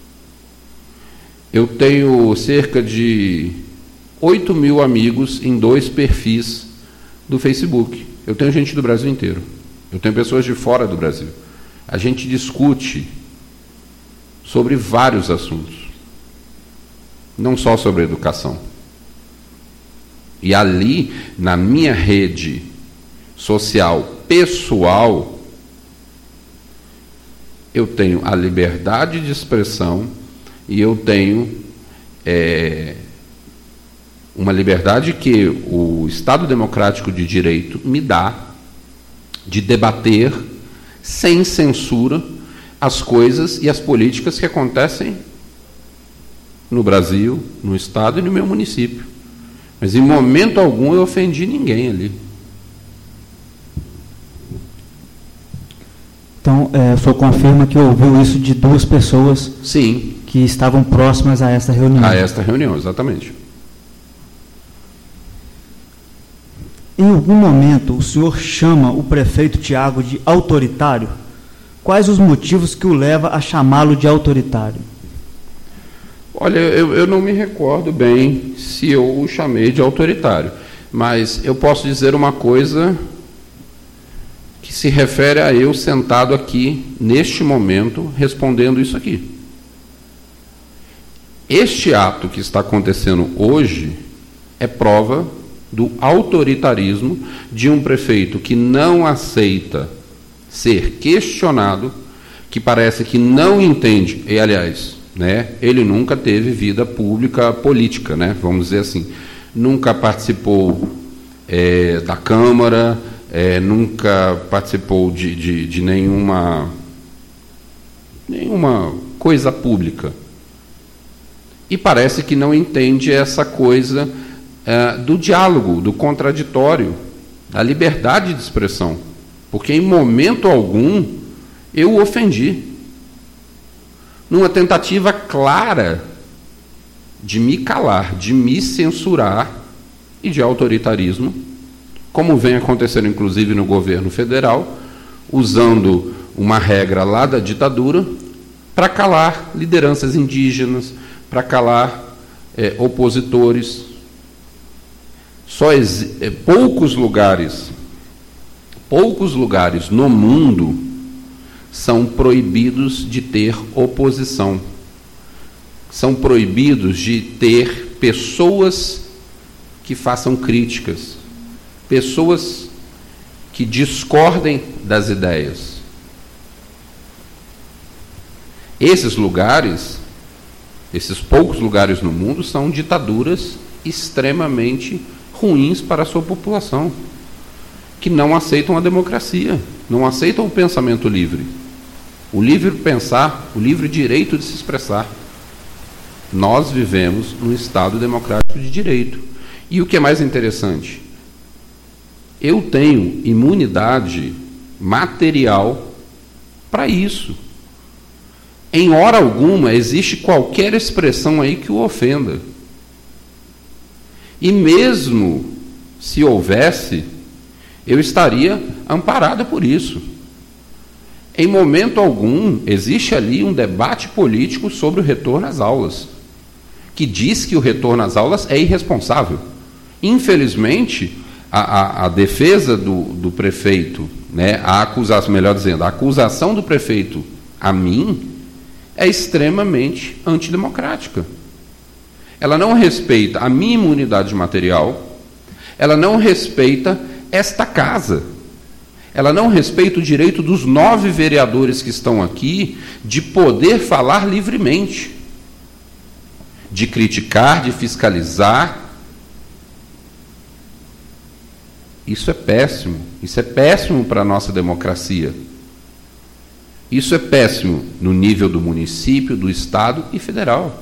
Eu tenho cerca de oito mil amigos em dois perfis do Facebook. Eu tenho gente do Brasil inteiro. Eu tenho pessoas de fora do Brasil. A gente discute sobre vários assuntos. Não só sobre educação. E ali, na minha rede social pessoal, eu tenho a liberdade de expressão e eu tenho é, uma liberdade que o Estado Democrático de Direito me dá de debater sem censura as coisas e as políticas que acontecem no Brasil, no Estado e no meu município. Mas em momento algum eu ofendi ninguém ali. Então, é, o senhor confirma que ouviu isso de duas pessoas? Sim. Que estavam próximas a esta reunião? A esta reunião, exatamente. Em algum momento o senhor chama o prefeito Tiago de autoritário? Quais os motivos que o levam a chamá-lo de autoritário? Olha, eu, eu não me recordo bem se eu o chamei de autoritário, mas eu posso dizer uma coisa que se refere a eu sentado aqui, neste momento, respondendo isso aqui. Este ato que está acontecendo hoje é prova do autoritarismo de um prefeito que não aceita ser questionado, que parece que não entende, e aliás, né, ele nunca teve vida pública política, né, vamos dizer assim, nunca participou é, da Câmara, é, nunca participou de, de, de nenhuma, nenhuma coisa pública. E parece que não entende essa coisa é, do diálogo, do contraditório, da liberdade de expressão. Porque em momento algum eu o ofendi. Numa tentativa clara de me calar, de me censurar e de autoritarismo, como vem acontecendo inclusive no governo federal, usando uma regra lá da ditadura para calar lideranças indígenas, para calar é, opositores. Só é, poucos lugares, poucos lugares no mundo são proibidos de ter oposição. São proibidos de ter pessoas que façam críticas, pessoas que discordem das ideias. Esses lugares, esses poucos lugares no mundo, são ditaduras extremamente ruins para a sua população, que não aceitam a democracia, não aceitam o pensamento livre, o livre pensar, o livre direito de se expressar. Nós vivemos num Estado democrático de direito. E o que é mais interessante, eu tenho imunidade material para isso. Em hora alguma existe qualquer expressão aí que o ofenda. E mesmo se houvesse, eu estaria amparada por isso. Em momento algum existe ali um debate político sobre o retorno às aulas, que diz que o retorno às aulas é irresponsável. Infelizmente, a, a, a defesa do, do prefeito, né, a acusação, melhor dizendo, a acusação do prefeito a mim é extremamente antidemocrática. Ela não respeita a minha imunidade material, ela não respeita esta casa, ela não respeita o direito dos nove vereadores que estão aqui de poder falar livremente, de criticar, de fiscalizar. Isso é péssimo, isso é péssimo para a nossa democracia. Isso é péssimo no nível do município, do estado e federal.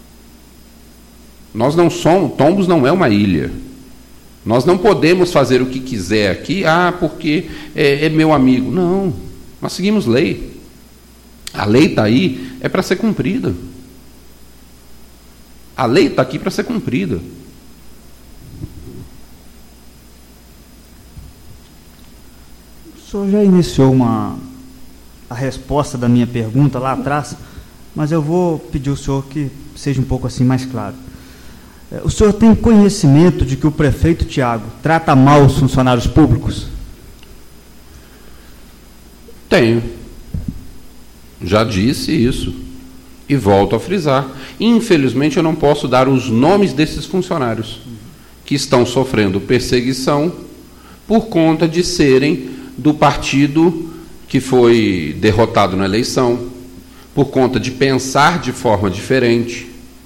Nós não somos, Tombos não é uma ilha. Nós não podemos fazer o que quiser aqui, ah, porque é, é meu amigo. Não, nós seguimos lei. A lei está aí, é para ser cumprida. A lei está aqui para ser cumprida. senhor já iniciou uma, a resposta da minha pergunta lá atrás, mas eu vou pedir ao senhor que seja um pouco assim mais claro. O senhor tem conhecimento de que o prefeito Tiago trata mal os funcionários públicos? Tenho. Já disse isso. E volto a frisar. Infelizmente, eu não posso dar os nomes desses funcionários que estão sofrendo perseguição por conta de serem do partido que foi derrotado na eleição, por conta de pensar de forma diferente.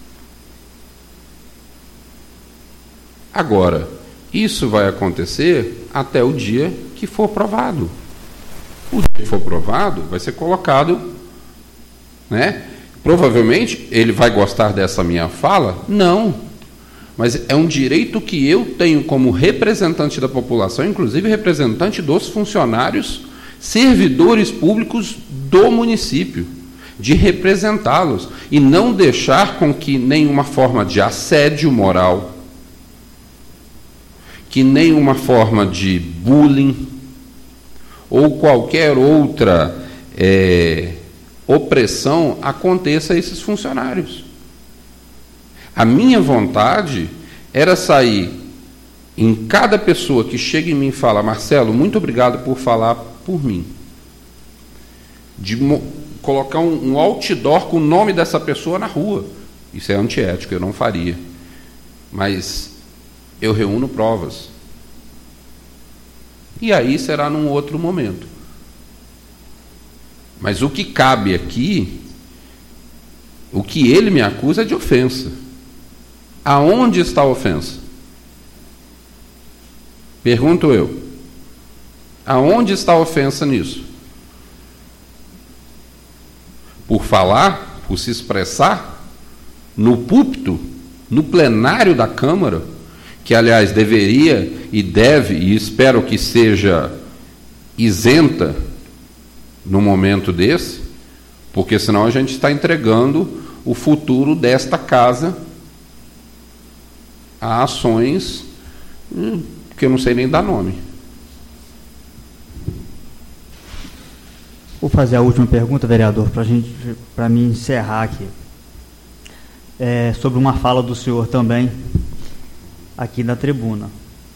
Agora, isso vai acontecer até o dia que for provado. O dia que for provado, vai ser colocado, né? Provavelmente, ele vai gostar dessa minha fala? Não. Mas é um direito que eu tenho como representante da população, inclusive representante dos funcionários, servidores públicos do município, de representá-los e não deixar com que nenhuma forma de assédio moral, que nenhuma forma de bullying ou qualquer outra é, opressão aconteça a esses funcionários. A minha vontade era sair em cada pessoa que chega em mim e fala: Marcelo, muito obrigado por falar por mim. De colocar um, um outdoor com o nome dessa pessoa na rua. Isso é antiético, eu não faria. Mas eu reúno provas. E aí será num outro momento. Mas o que cabe aqui, o que ele me acusa é de ofensa. Aonde está a ofensa? Pergunto eu. Aonde está a ofensa nisso? Por falar, por se expressar, no púlpito, no plenário da Câmara, que, aliás, deveria e deve, e espero que seja isenta no momento desse, porque senão a gente está entregando o futuro desta casa a ações que eu não sei nem dar nome. Vou fazer a última pergunta, vereador, para gente, para mim encerrar aqui. É sobre uma fala do senhor também, aqui na tribuna.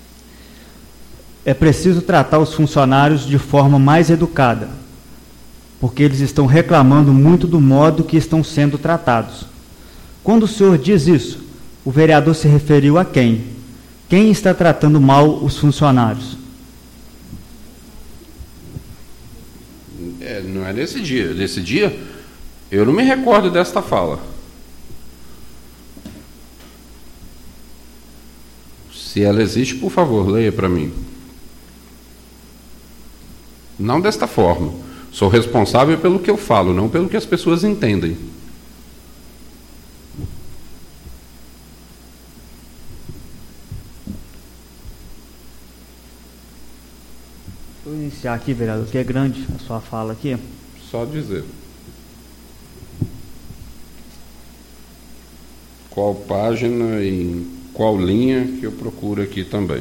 É preciso tratar os funcionários de forma mais educada, porque eles estão reclamando muito do modo que estão sendo tratados. Quando o senhor diz isso, o vereador se referiu a quem? Quem está tratando mal os funcionários? É, não é nesse dia. Nesse dia, eu não me recordo desta fala. Se ela existe, por favor, leia para mim. Não desta forma. Sou responsável pelo que eu falo, não pelo que as pessoas entendem. Vou iniciar aqui, vereador, que é grande a sua fala aqui. Só dizer. Qual página e qual linha que eu procuro aqui também.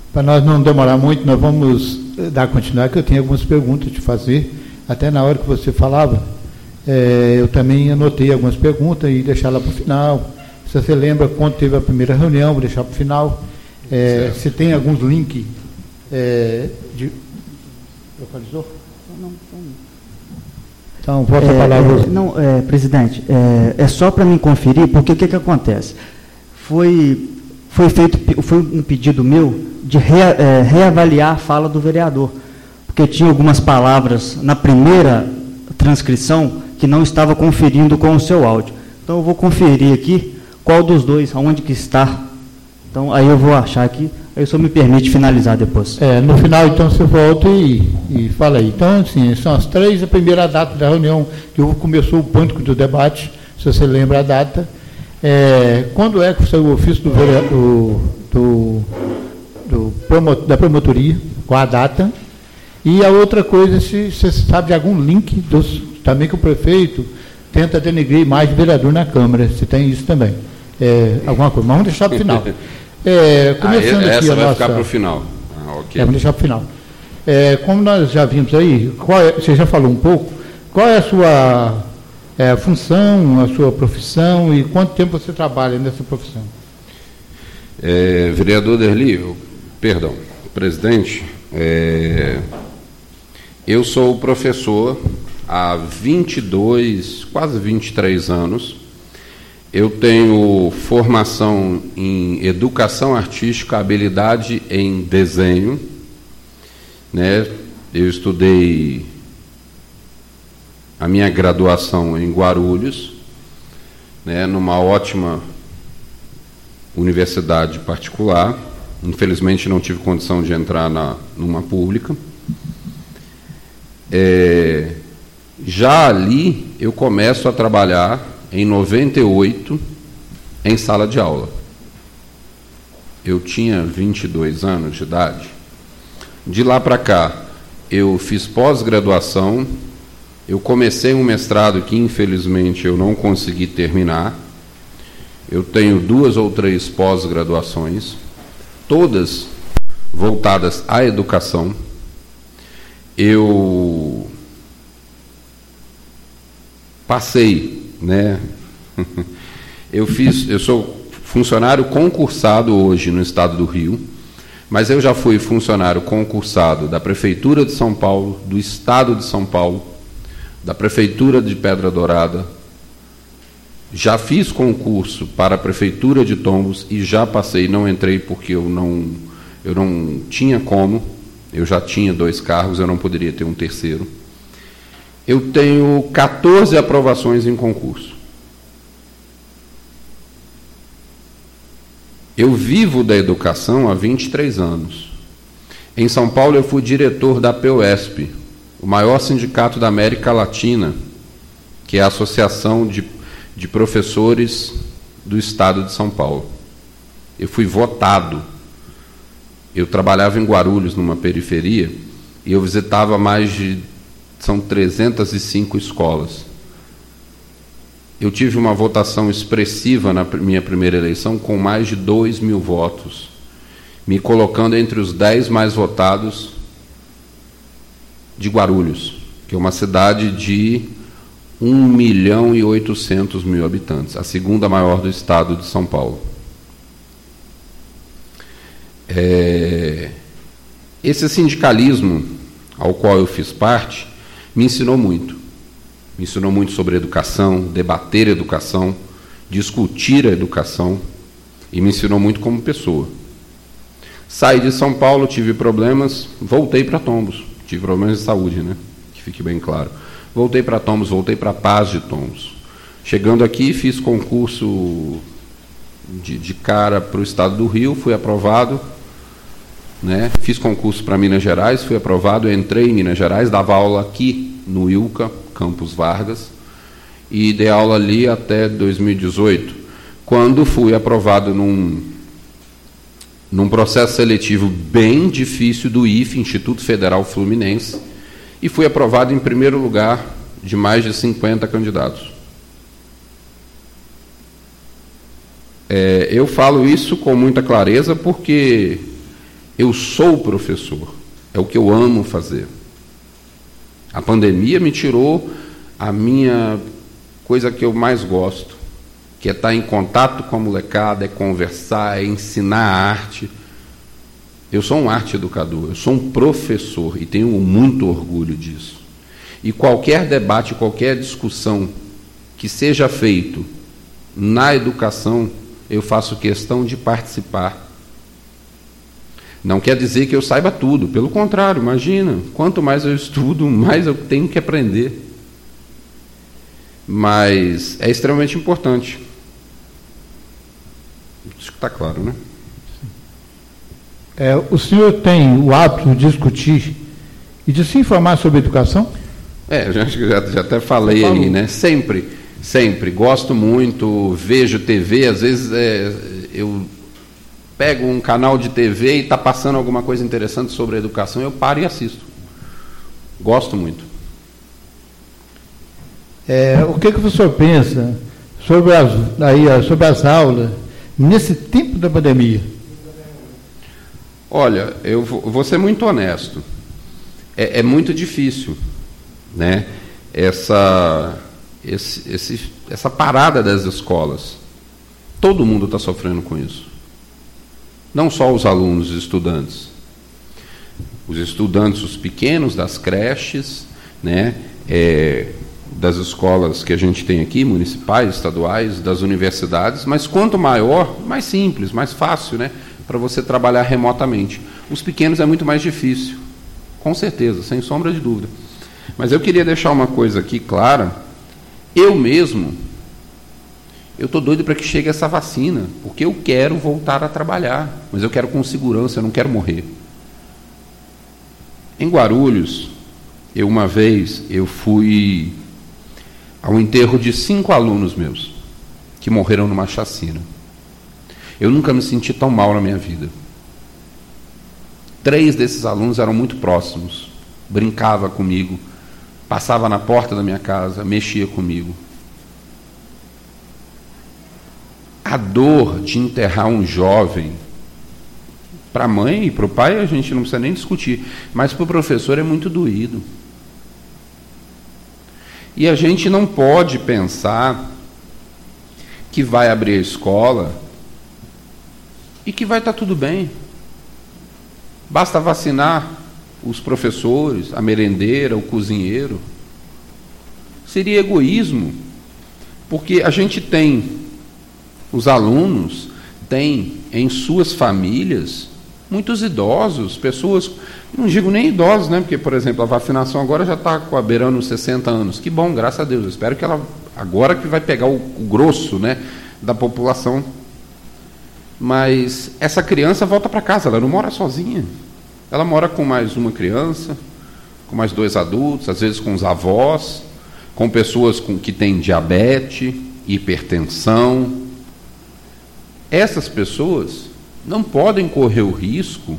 Para nós não demorar muito, nós vamos dar continuidade, que eu tenho algumas perguntas a te fazer. Até na hora que você falava, é, eu também anotei algumas perguntas e deixar lá para o final. Se você lembra quando teve a primeira reunião, vou deixar para o final. É, se tem alguns links é, de... Localizou? Não, não. Então, volta é, a palavra. É, não, é, presidente, é, é só para me conferir, porque o que, que acontece? Foi, foi feito foi um pedido meu de rea, é, reavaliar a fala do vereador, porque tinha algumas palavras na primeira transcrição que não estava conferindo com o seu áudio. Então, eu vou conferir aqui qual dos dois, aonde que está. Então, aí eu vou achar aqui, aí o senhor me permite finalizar depois. É, no final, então, você volta e, e fala aí. Então, assim, são as três, a primeira data da reunião, que começou o pânico do debate, se você lembra a data. É, quando é que saiu o ofício do, do, do, do promotor, da promotoria, com a data? E a outra coisa, se você sabe de algum link, dos, também que o prefeito tenta denegrir mais o vereador na Câmara, se tem isso também. É, alguma coisa, mas vamos deixar para o final. É, começando ah, essa aqui a vai nossa... ficar para o final. Ah, okay. É, vamos deixar para o final. É, como nós já vimos aí, qual é, você já falou um pouco, qual é a sua é, função, a sua profissão e quanto tempo você trabalha nessa profissão? É, vereador Derli, eu, perdão, presidente, é, eu sou professor há vinte e dois, quase vinte e três anos. Eu tenho formação em educação artística, habilidade em desenho, né? Eu estudei a minha graduação em Guarulhos, né? Numa ótima universidade particular. Infelizmente não tive condição de entrar na, numa pública. É, já ali eu começo a trabalhar em noventa e oito, em sala de aula. Eu tinha vinte e dois anos de idade. De lá para cá, eu fiz pós-graduação, eu comecei um mestrado que, infelizmente, eu não consegui terminar. Eu tenho duas ou três pós-graduações, todas voltadas à educação. Eu passei, né? Eu fiz, eu sou funcionário concursado hoje no estado do Rio, mas eu já fui funcionário concursado da Prefeitura de São Paulo, do Estado de São Paulo, da Prefeitura de Pedra Dourada, já fiz concurso para a Prefeitura de Tombos e já passei, não entrei porque eu não, eu não tinha como, eu já tinha dois cargos, eu não poderia ter um terceiro. Eu tenho quatorze aprovações em concurso. Eu vivo da educação há vinte e três anos. Em São Paulo eu fui diretor da POESP, o maior sindicato da América Latina, que é a Associação de, de Professores do Estado de São Paulo. Eu fui votado. Eu trabalhava em Guarulhos, numa periferia, e eu visitava mais de... são trezentas e cinco escolas. Eu tive uma votação expressiva na minha primeira eleição, com mais de dois mil votos, me colocando entre os dez mais votados de Guarulhos, que é uma cidade de um milhão e oitocentos mil habitantes, a segunda maior do estado de São Paulo. É... Esse sindicalismo ao qual eu fiz parte me ensinou muito. Me ensinou muito sobre educação, debater educação, discutir a educação, e me ensinou muito como pessoa. Saí de São Paulo, tive problemas, voltei para Tombos. Tive problemas de saúde, né? Que fique bem claro. Voltei para Tombos, voltei para a Paz de Tombos. Chegando aqui, fiz concurso de, de cara para o estado do Rio, fui aprovado. Né? Fiz concurso para Minas Gerais, fui aprovado, entrei em Minas Gerais, dava aula aqui no ILCA, Campos Vargas, e dei aula ali até dois mil e dezoito, quando fui aprovado num, num processo seletivo bem difícil do I F E, Instituto Federal Fluminense, e fui aprovado em primeiro lugar de mais de cinquenta candidatos. É, eu falo isso com muita clareza porque Eu sou professor, é o que eu amo fazer. A pandemia me tirou a minha coisa que eu mais gosto, que é estar em contato com a molecada, é conversar, é ensinar a arte. Eu sou um arte educador, eu sou um professor e tenho muito orgulho disso. E qualquer debate, qualquer discussão que seja feito na educação, eu faço questão de participar. Não quer dizer que eu saiba tudo, pelo contrário, imagina, quanto mais eu estudo, mais eu tenho que aprender. Mas é extremamente importante. Acho que está claro, né? É, o senhor tem o hábito de discutir e de se informar sobre educação? É, já, já, já até falei aí, né? Sempre, sempre. Gosto muito, vejo T V, às vezes é, eu pego um canal de T V e está passando alguma coisa interessante sobre a educação, eu paro e assisto. Gosto muito. É, o que, que o senhor pensa sobre as, aí, sobre as aulas nesse tempo da pandemia? Olha, eu vou, vou ser muito honesto. É, é muito difícil, né? Essa, esse, esse, essa parada das escolas. Todo mundo está sofrendo com isso. Não só os alunos, os estudantes. Os estudantes, os pequenos, das creches, né? É, das escolas que a gente tem aqui, municipais, estaduais, das universidades, mas quanto maior, mais simples, mais fácil, né? Para você trabalhar remotamente. Os pequenos é muito mais difícil, com certeza, sem sombra de dúvida. Mas eu queria deixar uma coisa aqui clara. Eu mesmo, eu estou doido para que chegue essa vacina, porque eu quero voltar a trabalhar, mas eu quero com segurança, eu não quero morrer. Em Guarulhos, eu uma vez, eu fui ao enterro de cinco alunos meus, que morreram numa chacina. Eu nunca me senti tão mal na minha vida. Três desses alunos eram muito próximos, brincava comigo, passava na porta da minha casa, mexia comigo. A dor de enterrar um jovem, para a mãe e para o pai a gente não precisa nem discutir, mas para o professor é muito doído. E a gente não pode pensar que vai abrir a escola e que vai estar tudo bem. Basta vacinar os professores, a merendeira, o cozinheiro. Seria egoísmo, porque a gente tem, os alunos têm em suas famílias muitos idosos, pessoas, não digo nem idosos, né? Porque, por exemplo, a vacinação agora já está beirando os sessenta anos. Que bom, graças a Deus. Eu espero que ela, agora que vai pegar o, o grosso, né, da população. Mas essa criança volta para casa, ela não mora sozinha. Ela mora com mais uma criança, com mais dois adultos, às vezes com os avós, com pessoas com, que têm diabetes, hipertensão. Essas pessoas não podem correr o risco,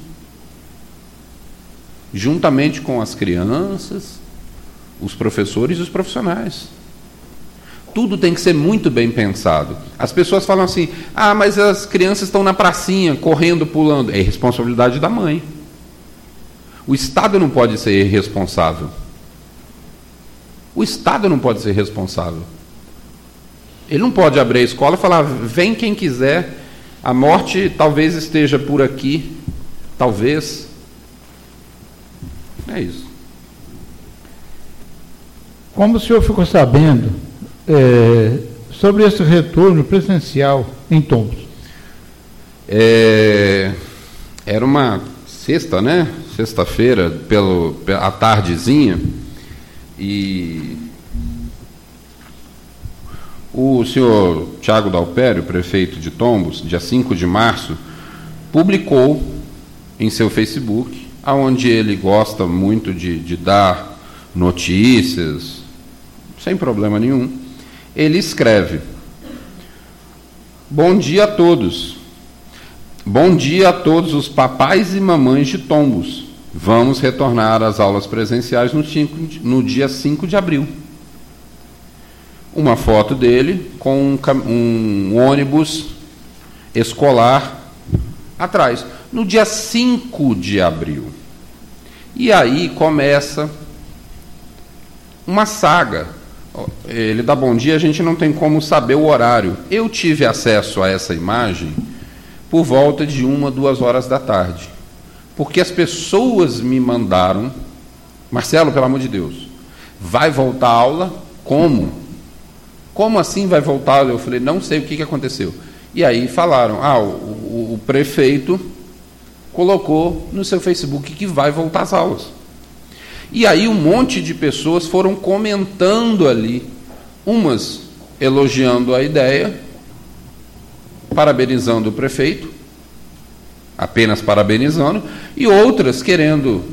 juntamente com as crianças, os professores e os profissionais. Tudo tem que ser muito bem pensado. As pessoas falam assim, ah, mas as crianças estão na pracinha, correndo, pulando. É responsabilidade da mãe. O Estado não pode ser irresponsável. O Estado não pode ser responsável. Ele não pode abrir a escola e falar, vem quem quiser, a morte talvez esteja por aqui, talvez. É isso. Como o senhor ficou sabendo é, sobre esse retorno presencial em Tombos? É, era uma sexta, né? Sexta-feira, pelo, à tardezinha, e o senhor Tiago Dalpério, prefeito de Tombos, dia cinco de março, publicou em seu Facebook, onde ele gosta muito de, de dar notícias, sem problema nenhum. Ele escreve: bom dia a todos. Bom dia a todos os papais e mamães de Tombos. Vamos retornar às aulas presenciais no, cinco, no dia cinco de abril. Uma foto dele com um, um ônibus escolar atrás. no dia cinco de abril. E aí começa uma saga. Ele dá bom dia, a gente não tem como saber o horário. Eu tive acesso a essa imagem por volta de uma, duas horas da tarde. Porque as pessoas me mandaram, Marcelo, pelo amor de Deus, vai voltar a aula? Como? Como assim vai voltar a aula? Eu falei, não sei o que, que aconteceu. E aí falaram, ah, o, o, o prefeito colocou no seu Facebook que vai voltar às aulas. E aí um monte de pessoas foram comentando ali, umas elogiando a ideia, parabenizando o prefeito, apenas parabenizando, e outras querendo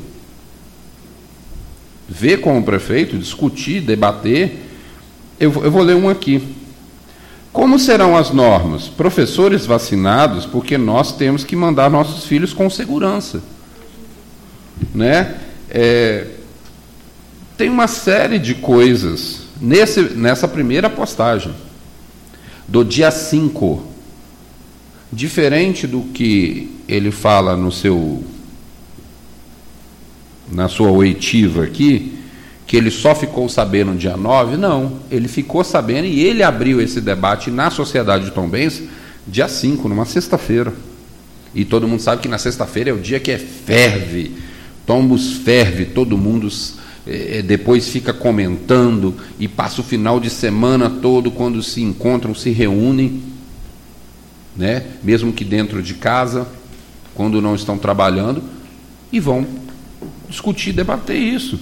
ver com o prefeito, discutir, debater. Eu, eu vou ler um aqui. Como serão as normas? Professores vacinados, porque nós temos que mandar nossos filhos com segurança. Né? É, tem uma série de coisas nesse, nessa primeira postagem, do dia cinco, diferente do que ele fala no seu, na sua oitiva aqui, que ele só ficou sabendo no dia nove, não, ele ficou sabendo e ele abriu esse debate na Sociedade de Tombense dia cinco, numa sexta-feira. E todo mundo sabe que na sexta-feira é o dia que é ferve, Tombos ferve, todo mundo eh, depois fica comentando e passa o final de semana todo, quando se encontram, se reúnem, né? Mesmo que dentro de casa, quando não estão trabalhando, e vão discutir, debater isso.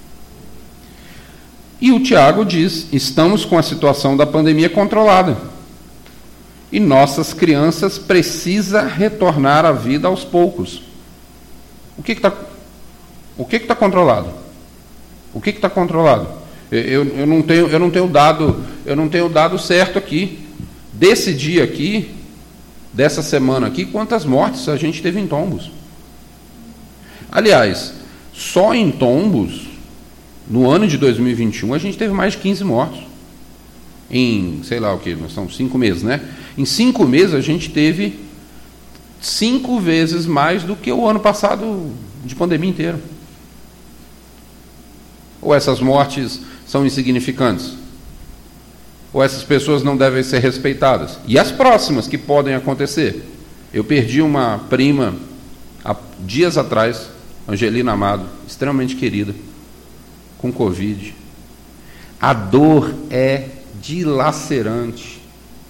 E o Tiago diz, estamos com a situação da pandemia controlada. E nossas crianças precisam retornar à vida aos poucos. O que está o que está controlado? O que está controlado? Eu, eu, não tenho, eu, não tenho dado, eu não tenho dado certo aqui. Desse dia aqui, dessa semana aqui, quantas mortes a gente teve em Tombos? Aliás, só em Tombos, no ano de dois mil e vinte e um, a gente teve mais de quinze mortos. Em, sei lá o que, nós são cinco meses, né? Em cinco meses a gente teve cinco vezes mais do que o ano passado de pandemia inteira. Ou essas mortes são insignificantes? Ou essas pessoas não devem ser respeitadas? E as próximas que podem acontecer? Eu perdi uma prima há dias atrás, Angelina Amado, extremamente querida, com Covid. A dor é dilacerante.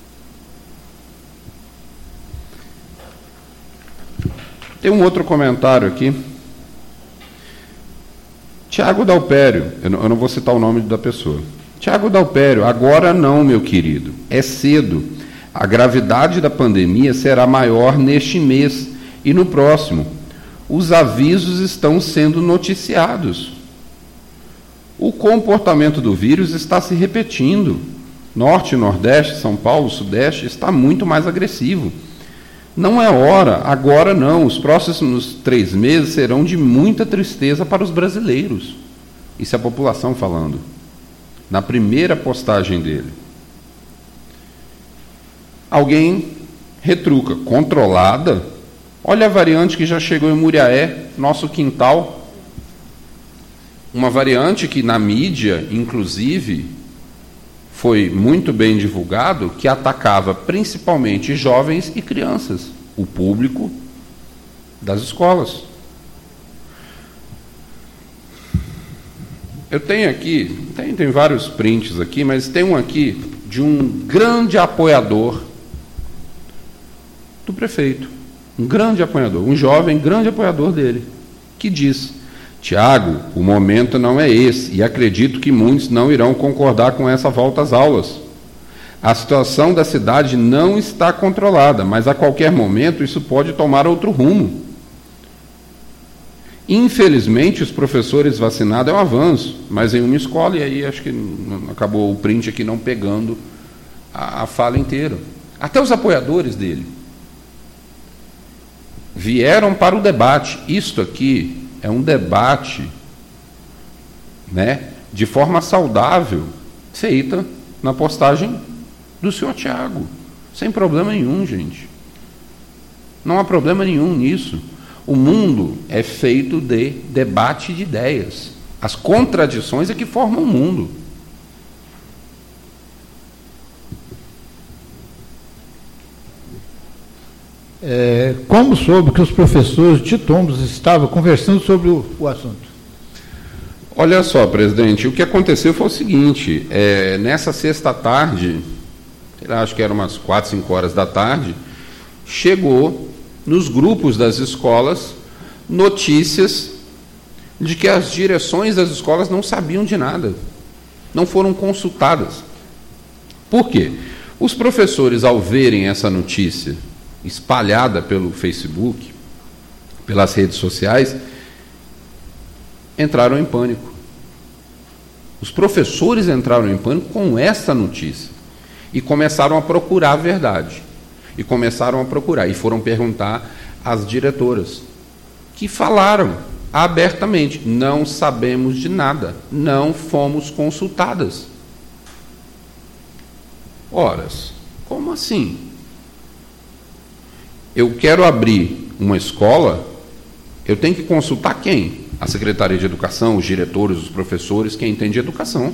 Tem um outro comentário aqui. Tiago Dalpério, eu não, eu não vou citar o nome da pessoa. Tiago Dalpério, agora não, meu querido, é cedo. A gravidade da pandemia será maior neste mês e no próximo. Os avisos estão sendo noticiados. O comportamento do vírus está se repetindo. Norte, Nordeste, São Paulo, Sudeste está muito mais agressivo. Não é hora, agora não. Os próximos três meses serão de muita tristeza para os brasileiros. Isso é a população falando. Na primeira postagem dele. Alguém retruca. Controlada? Olha a variante que já chegou em Muriaé, nosso quintal. Uma variante que na mídia, inclusive, foi muito bem divulgado, que atacava principalmente jovens e crianças, o público das escolas. Eu tenho aqui, tem, tem vários prints aqui, mas tem um aqui de um grande apoiador do prefeito, um grande apoiador, um jovem grande apoiador dele, que diz: Tiago, o momento não é esse, e acredito que muitos não irão concordar com essa volta às aulas. A situação da cidade não está controlada, mas a qualquer momento isso pode tomar outro rumo. Infelizmente, os professores vacinados é um avanço, mas em uma escola, e aí acho que acabou o print aqui não pegando a, a fala inteira. Até os apoiadores dele vieram para o debate. Isto aqui é um debate, né, de forma saudável, feita na postagem do senhor Tiago, sem problema nenhum, gente. Não há problema nenhum nisso. O mundo é feito de debate de ideias. As contradições é que formam o mundo. É, como soube que os professores de Tombos estavam conversando sobre o, o assunto? Olha só, presidente, o que aconteceu foi o seguinte, é, nessa sexta tarde, acho que eram umas quatro, cinco horas da tarde, chegou nos grupos das escolas notícias de que as direções das escolas não sabiam de nada, não foram consultadas. Por quê? Os professores, ao verem essa notícia espalhada pelo Facebook, pelas redes sociais, entraram em pânico. Os professores entraram em pânico com essa notícia e começaram a procurar a verdade. E começaram a procurar, e foram perguntar às diretoras, que falaram abertamente: não sabemos de nada, não fomos consultadas. Horas, como assim? Eu quero abrir uma escola, eu tenho que consultar quem? A Secretaria de Educação, os diretores, os professores, quem entende de educação.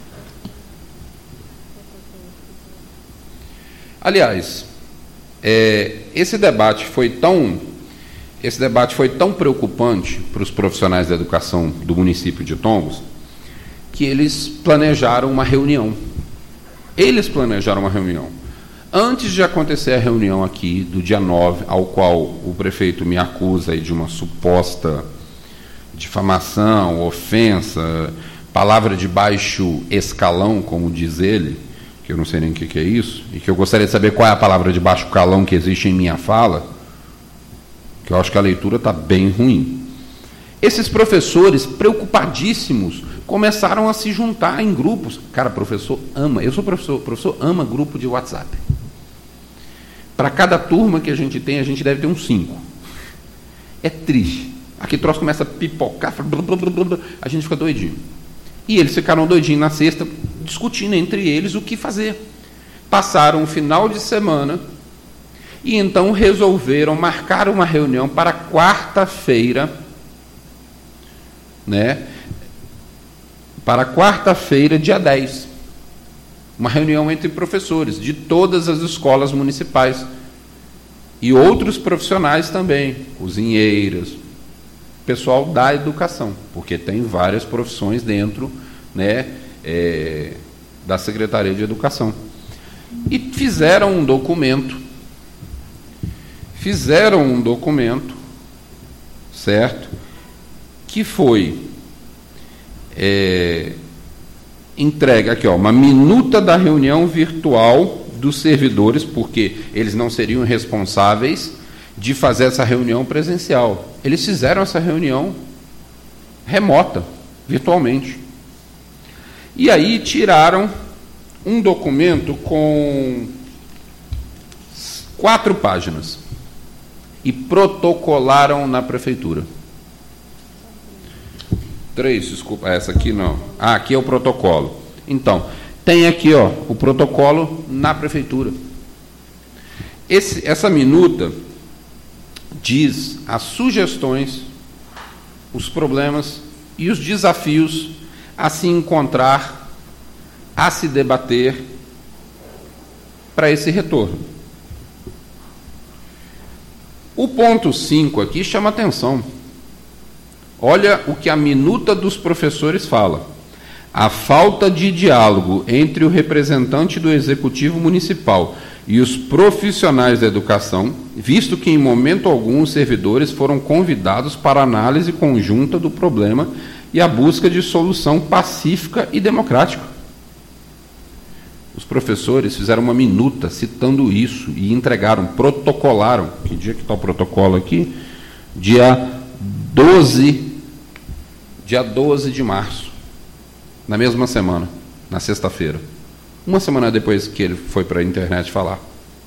Aliás, é, esse debate foi tão, esse debate foi tão preocupante para os profissionais da educação do município de Tombos, que eles planejaram uma reunião. Eles planejaram uma reunião. Antes de acontecer a reunião aqui, do dia nove, ao qual o prefeito me acusa aí de uma suposta difamação, ofensa, palavra de baixo escalão, como diz ele, que eu não sei nem o que, que é isso, e que eu gostaria de saber qual é a palavra de baixo calão que existe em minha fala, que eu acho que a leitura está bem ruim. Esses professores, preocupadíssimos, começaram a se juntar em grupos. Cara, professor ama, eu sou professor, professor ama grupo de WhatsApp. Para cada turma que a gente tem, a gente deve ter uns cinco. É triste. Aqui o troço começa a pipocar, a gente fica doidinho. E eles ficaram doidinhos na sexta, discutindo entre eles o que fazer. Passaram o final de semana e então resolveram marcar uma reunião para quarta-feira, né? Para quarta-feira, dia dez. Uma reunião entre professores de todas as escolas municipais e outros profissionais também, cozinheiras, pessoal da educação, porque tem várias profissões dentro, né, é, da Secretaria de Educação. E fizeram um documento, fizeram um documento, certo, que foi é, entregue aqui, ó, uma minuta da reunião virtual dos servidores, porque eles não seriam responsáveis de fazer essa reunião presencial. Eles fizeram essa reunião remota, virtualmente. E aí tiraram um documento com quatro páginas e protocolaram na prefeitura. Três, desculpa, essa aqui não. Ah, aqui é o protocolo. Então, tem aqui, ó, o protocolo na prefeitura. Esse, essa minuta diz as sugestões, os problemas e os desafios a se encontrar, a se debater para esse retorno. O ponto cinco aqui chama atenção. Olha o que a minuta dos professores fala. A falta de diálogo entre o representante do Executivo Municipal e os profissionais da educação, visto que em momento algum os servidores foram convidados para análise conjunta do problema e a busca de solução pacífica e democrática. Os professores fizeram uma minuta citando isso e entregaram, protocolaram. Que dia que está o protocolo aqui? Dia doze, dia doze de março, na mesma semana, na sexta-feira. Uma semana depois que ele foi para a internet falar.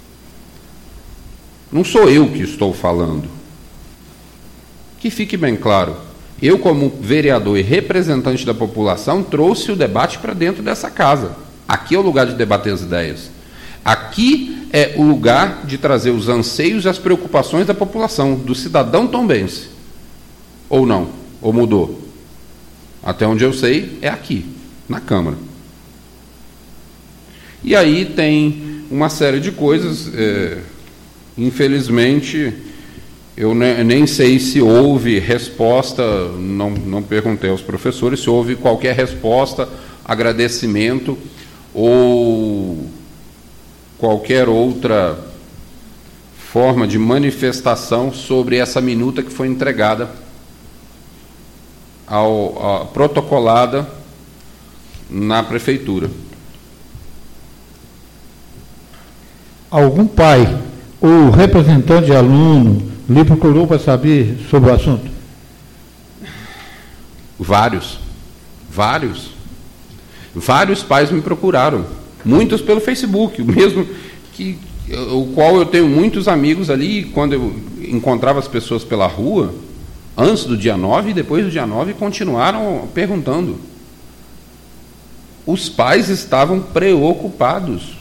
Não sou eu que estou falando. Que fique bem claro, eu, como vereador e representante da população, trouxe o debate para dentro dessa casa. Aqui é o lugar de debater as ideias. Aqui é o lugar de trazer os anseios e as preocupações da população, do cidadão tombense. Ou não? Ou mudou? Até onde eu sei, é aqui, na Câmara. E aí tem uma série de coisas, é, infelizmente, eu ne, nem sei se houve resposta, não, não perguntei aos professores, se houve qualquer resposta, agradecimento ou qualquer outra forma de manifestação sobre essa minuta que foi entregada, ao, a, protocolada na prefeitura. Algum pai ou representante de aluno lhe procurou para saber sobre o assunto? Vários. Vários. Vários pais me procuraram. Muitos pelo Facebook, mesmo que o qual eu tenho muitos amigos ali, quando eu encontrava as pessoas pela rua, antes do dia nove e depois do dia nove, continuaram perguntando. Os pais estavam preocupados.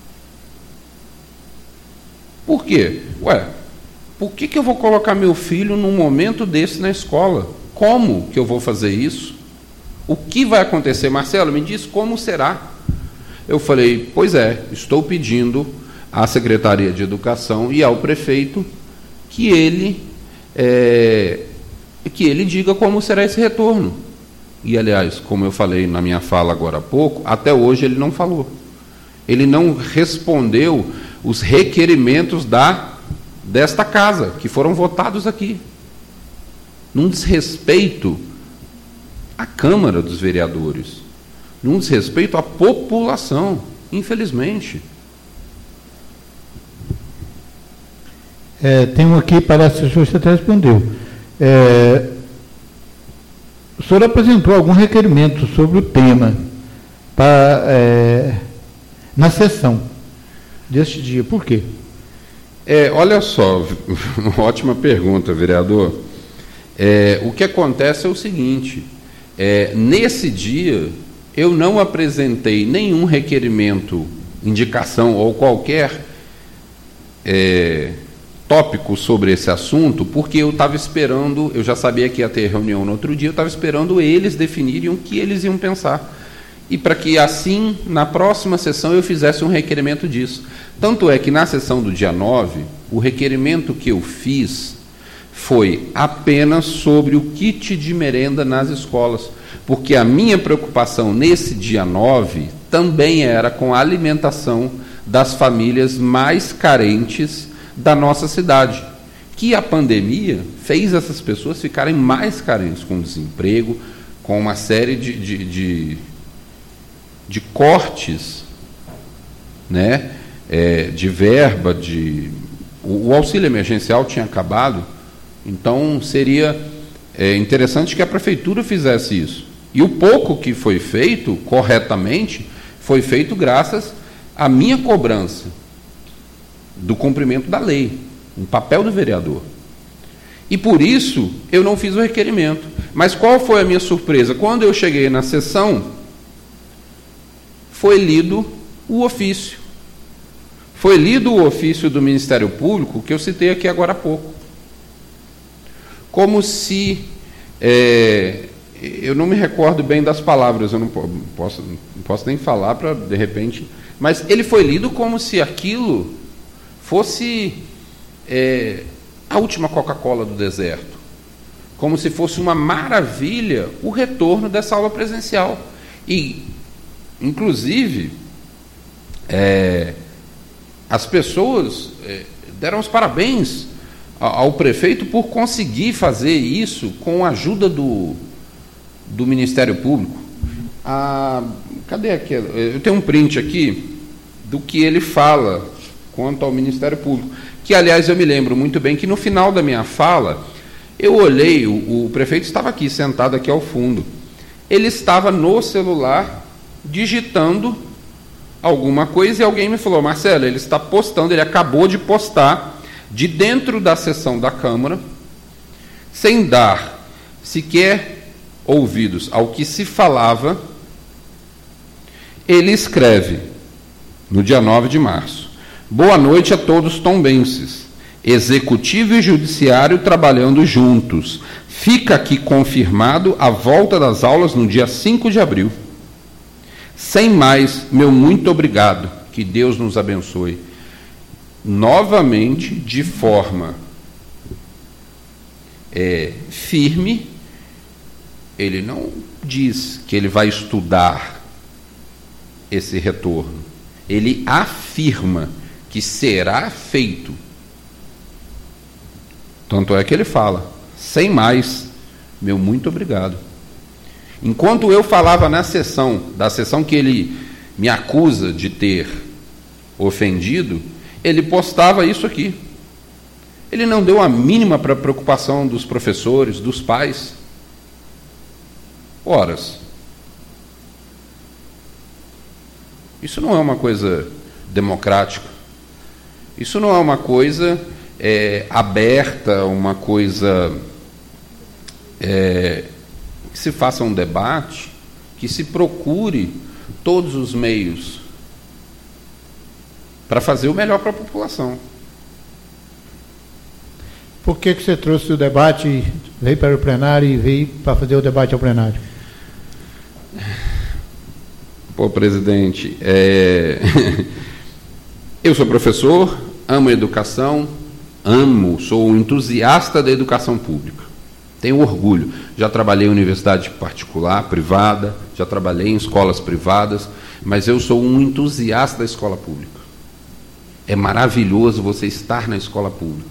Por quê? Ué, por que, que eu vou colocar meu filho num momento desse na escola? Como que eu vou fazer isso? O que vai acontecer? Marcelo, me diz como será. Eu falei, pois é, estou pedindo à Secretaria de Educação e ao prefeito que ele, é, que ele diga como será esse retorno. E, aliás, como eu falei na minha fala agora há pouco, até hoje ele não falou. Ele não respondeu os requerimentos da, desta casa, que foram votados aqui. Num desrespeito à Câmara dos Vereadores, num desrespeito à população, infelizmente. É, tem um aqui, parece que o senhor até respondeu. É, o senhor apresentou algum requerimento sobre o tema pra, é, na sessão deste dia. Por quê? É, olha só, uma ótima pergunta, vereador. É, o que acontece é o seguinte, é, nesse dia eu não apresentei nenhum requerimento, indicação ou qualquer é, tópico sobre esse assunto, porque eu estava esperando, eu já sabia que ia ter reunião no outro dia, eu estava esperando eles definirem o que eles iam pensar. E para que assim, na próxima sessão, eu fizesse um requerimento disso. Tanto é que na sessão do dia nove, o requerimento que eu fiz foi apenas sobre o kit de merenda nas escolas, porque a minha preocupação nesse dia nove também era com a alimentação das famílias mais carentes da nossa cidade, que a pandemia fez essas pessoas ficarem mais carentes, com desemprego, com uma série de, de, de, de cortes, né, é, de verba, de, o, o auxílio emergencial tinha acabado, então seria é, interessante que a prefeitura fizesse isso. E o pouco que foi feito, corretamente, foi feito graças à minha cobrança do cumprimento da lei, um papel do vereador. E por isso eu não fiz o requerimento. Mas qual foi a minha surpresa? Quando eu cheguei na sessão, foi lido o ofício. Foi lido o ofício do Ministério Público, que eu citei aqui agora há pouco. Como se... É, eu não me recordo bem das palavras, eu não posso, não posso nem falar para, de repente... Mas ele foi lido como se aquilo fosse é, a última Coca-Cola do deserto. Como se fosse uma maravilha o retorno dessa aula presencial. E, inclusive, é, as pessoas é, deram os parabéns ao, ao prefeito por conseguir fazer isso com a ajuda do... do Ministério Público. Ah, cadê aqui? Eu tenho um print aqui do que ele fala quanto ao Ministério Público, que, aliás, eu me lembro muito bem que no final da minha fala, eu olhei, o, o prefeito estava aqui, sentado aqui ao fundo, ele estava no celular, digitando alguma coisa, e alguém me falou, Marcelo, ele está postando, ele acabou de postar, de dentro da sessão da Câmara, sem dar sequer ouvidos ao que se falava, ele escreve, no dia nove de março. Boa noite a todos tombenses. Executivo e Judiciário trabalhando juntos. Fica aqui confirmado a volta das aulas no dia cinco de abril. Sem mais, meu muito obrigado. Que Deus nos abençoe. Novamente, de forma é, firme, ele não diz que ele vai estudar esse retorno. Ele afirma que será feito. Tanto é que ele fala, sem mais, meu muito obrigado. Enquanto eu falava na sessão, da sessão que ele me acusa de ter ofendido, ele postava isso aqui. Ele não deu a mínima para a preocupação dos professores, dos pais. Horas. Isso não é uma coisa democrática. Isso não é uma coisa é, aberta, uma coisa é, que se faça um debate, que se procure todos os meios para fazer o melhor para a população. Por que que você trouxe o debate, veio para o plenário e veio para fazer o debate ao plenário? Pô, presidente, é... eu sou professor, amo a educação, amo, sou um entusiasta da educação pública. Tenho orgulho. Já trabalhei em universidade particular, privada, já trabalhei em escolas privadas, mas eu sou um entusiasta da escola pública. É maravilhoso você estar na escola pública.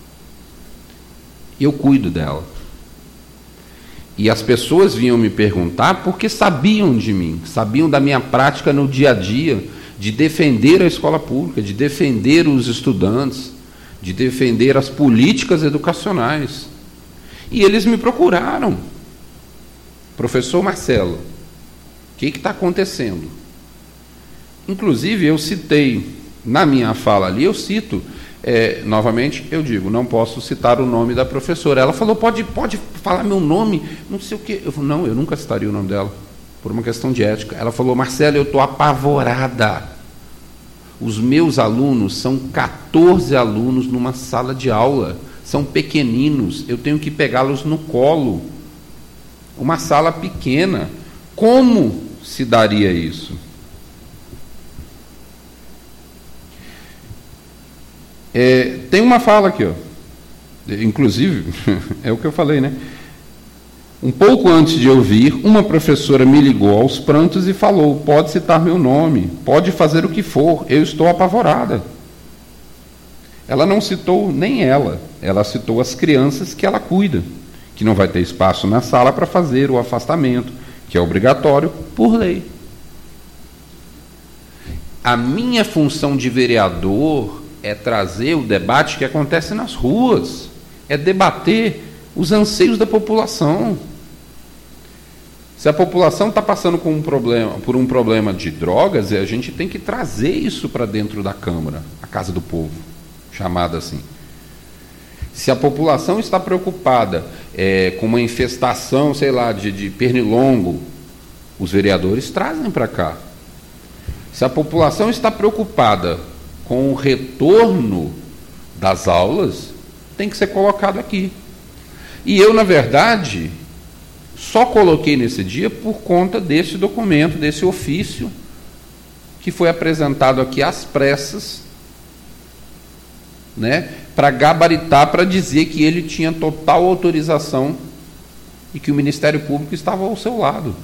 Eu cuido dela. E as pessoas vinham me perguntar porque sabiam de mim, sabiam da minha prática no dia a dia, de defender a escola pública, de defender os estudantes, de defender as políticas educacionais. E eles me procuraram. Professor Marcelo, o que está acontecendo? Inclusive, eu citei, na minha fala ali, eu cito, é, novamente, eu digo, não posso citar o nome da professora. Ela falou, pode, pode falar meu nome, não sei o quê. Eu falei, não, eu nunca citaria o nome dela, por uma questão de ética. Ela falou, Marcelo, eu estou apavorada. Os meus alunos são quatorze alunos numa sala de aula, são pequeninos, eu tenho que pegá-los no colo. Uma sala pequena. Como se daria isso? É, tem uma fala aqui, ó. Inclusive, é o que eu falei, né? Um pouco antes de eu vir, uma professora me ligou aos prantos e falou, pode citar meu nome, pode fazer o que for, eu estou apavorada. Ela não citou nem ela, ela citou as crianças que ela cuida, que não vai ter espaço na sala para fazer o afastamento, que é obrigatório por lei. A minha função de vereador é trazer o debate que acontece nas ruas, é debater os anseios da população. Se a população está passando com um problema, por um problema de drogas, a gente tem que trazer isso para dentro da Câmara, a Casa do Povo, chamada assim. Se a população está preocupada é, com uma infestação, sei lá, de, de pernilongo, os vereadores trazem para cá. Se a população está preocupada com o retorno das aulas, tem que ser colocado aqui. E eu, na verdade, só coloquei nesse dia por conta desse documento, desse ofício, que foi apresentado aqui às pressas, né, para gabaritar, para dizer que ele tinha total autorização e que o Ministério Público estava ao seu lado.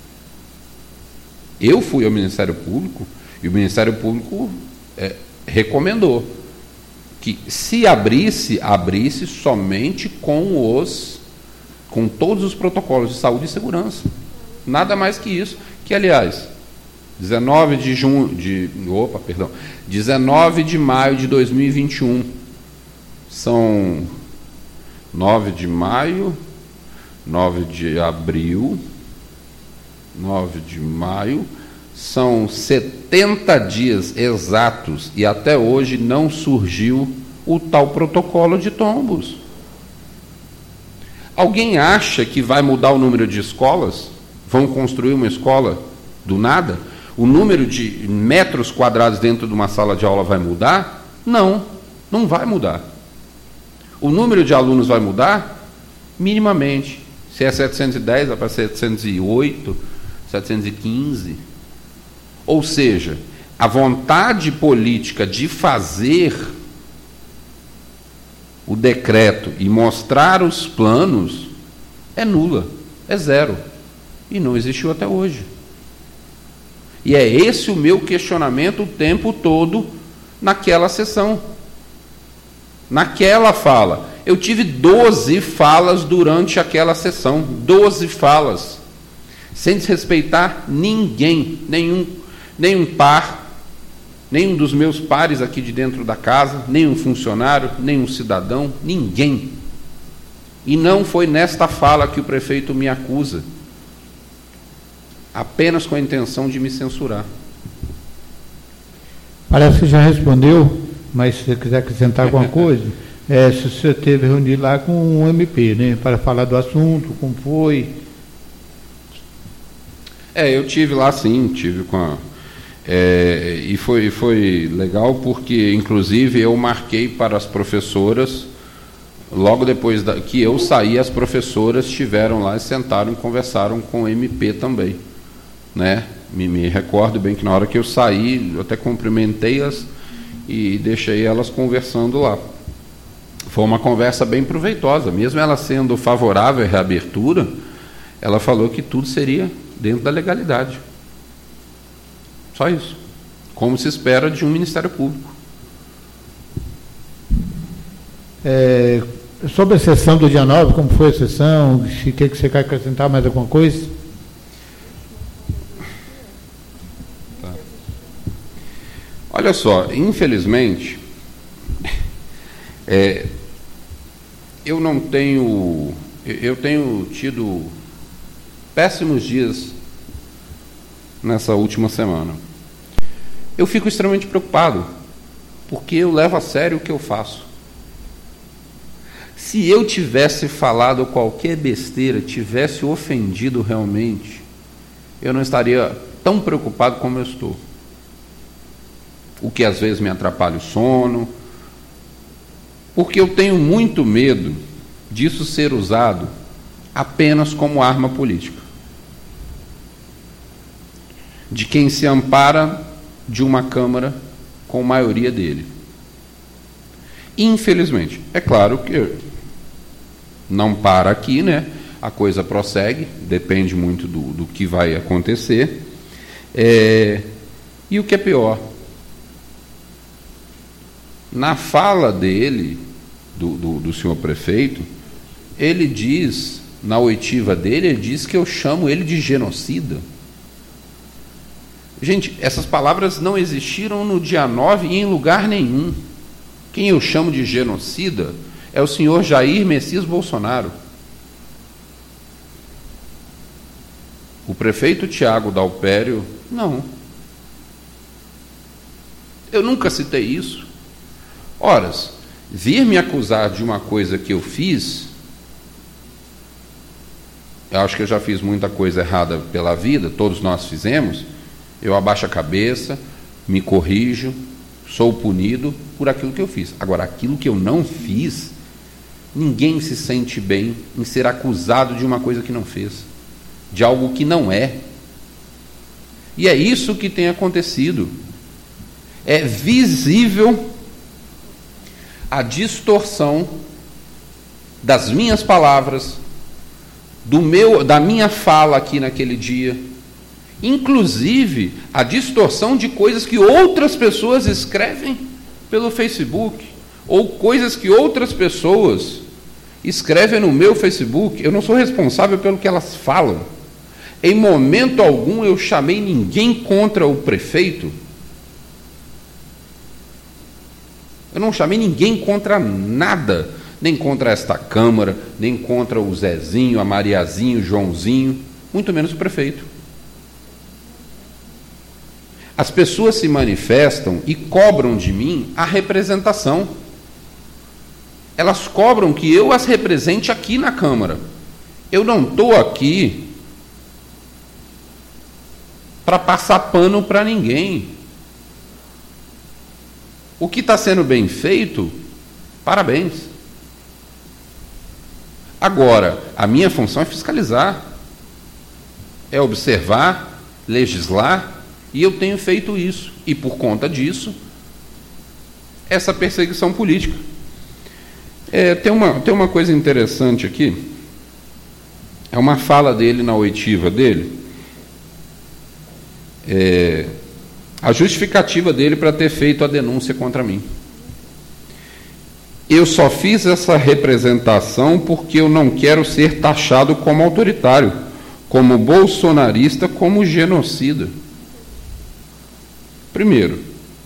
Eu fui ao Ministério Público e o Ministério Público é, recomendou que se abrisse, abrisse somente com os, com todos os protocolos de saúde e segurança. Nada mais que isso, que aliás, dezenove de junho, de, opa, perdão, dezenove de maio de dois mil e vinte e um, são nove de maio, nove de abril, nove de maio, são setenta dias exatos e até hoje não surgiu o tal protocolo de tombos. Alguém acha que vai mudar o número de escolas? Vão construir uma escola do nada? o número de metros quadrados dentro de uma sala de aula vai mudar? Não, não vai mudar. O número de alunos vai mudar? Minimamente. Se é setecentos e dez, vai para setecentos e oito, setecentos e quinze. Ou seja, a vontade política de fazer o decreto e mostrar os planos é nula, é zero. E não existiu até hoje. E é esse o meu questionamento o tempo todo naquela sessão. Naquela fala. Eu tive doze falas durante aquela sessão. doze falas. Sem desrespeitar ninguém, nenhum, nenhum par, nenhum dos meus pares aqui de dentro da casa, nenhum funcionário, nenhum cidadão, ninguém. E não foi nesta fala que o prefeito me acusa, apenas com a intenção de me censurar. Parece que já respondeu, mas se você quiser acrescentar alguma coisa, é, se você teve reunido lá com o M P, né, para falar do assunto, como foi. É, eu tive lá sim, tive com a... É, e foi, foi legal porque, inclusive, eu marquei para as professoras, logo depois da, que eu saí, as professoras estiveram lá e sentaram e conversaram com o M P também. Né? Me, me recordo bem que na hora que eu saí, eu até cumprimentei-as e deixei elas conversando lá. Foi uma conversa bem proveitosa, mesmo ela sendo favorável à reabertura, ela falou que tudo seria dentro da legalidade. Só isso. Como se espera de um Ministério Público. É, sobre a sessão do dia nove, como foi a sessão? Se quer que você quer acrescentar mais alguma coisa? Tá. Olha só, infelizmente, é, eu não tenho, eu tenho tido péssimos dias nessa última semana. Eu fico extremamente preocupado, porque eu levo a sério o que eu faço. Se eu tivesse falado qualquer besteira, tivesse ofendido realmente, eu não estaria tão preocupado como eu estou. O que às vezes me atrapalha o sono, porque eu tenho muito medo disso ser usado apenas como arma política. De quem se ampara de uma Câmara com maioria dele. Infelizmente, é claro que não para aqui, né? A coisa prossegue, depende muito do, do que vai acontecer. É, e o que é pior, na fala dele, do, do, do senhor prefeito, ele diz, na oitiva dele, ele diz que eu chamo ele de genocida. Gente, essas palavras não existiram no dia nove e em lugar nenhum. Quem eu chamo de genocida é o senhor Jair Messias Bolsonaro. O prefeito Tiago Dalpério, não. Eu nunca citei isso. Ora, vir me acusar de uma coisa que eu fiz, eu acho que eu já fiz muita coisa errada pela vida, todos nós fizemos. Eu abaixo a cabeça, me corrijo, sou punido por aquilo que eu fiz. Agora, aquilo que eu não fiz, ninguém se sente bem em ser acusado de uma coisa que não fez, de algo que não é. E é isso que tem acontecido. É visível a distorção das minhas palavras, do meu, da minha fala aqui naquele dia, inclusive a distorção de coisas que outras pessoas escrevem pelo Facebook, ou coisas que outras pessoas escrevem no meu Facebook. Eu não sou responsável pelo que elas falam. Em momento algum eu chamei ninguém contra o prefeito. Eu não chamei ninguém contra nada, nem contra esta Câmara, nem contra o Zezinho, a Mariazinho, o Joãozinho, muito menos o prefeito. As pessoas se manifestam e cobram de mim a representação. Elas cobram que eu as represente aqui na Câmara. Eu não estou aqui para passar pano para ninguém. O que está sendo bem feito, parabéns. Agora, a minha função é fiscalizar, é observar, legislar, e eu tenho feito isso. E por conta disso, essa perseguição política. É, tem, uma, tem uma coisa interessante aqui, é uma fala dele na oitiva dele, é, a justificativa dele para ter feito a denúncia contra mim. Eu só fiz essa representação porque eu não quero ser taxado como autoritário, como bolsonarista, como genocida. Primeiro,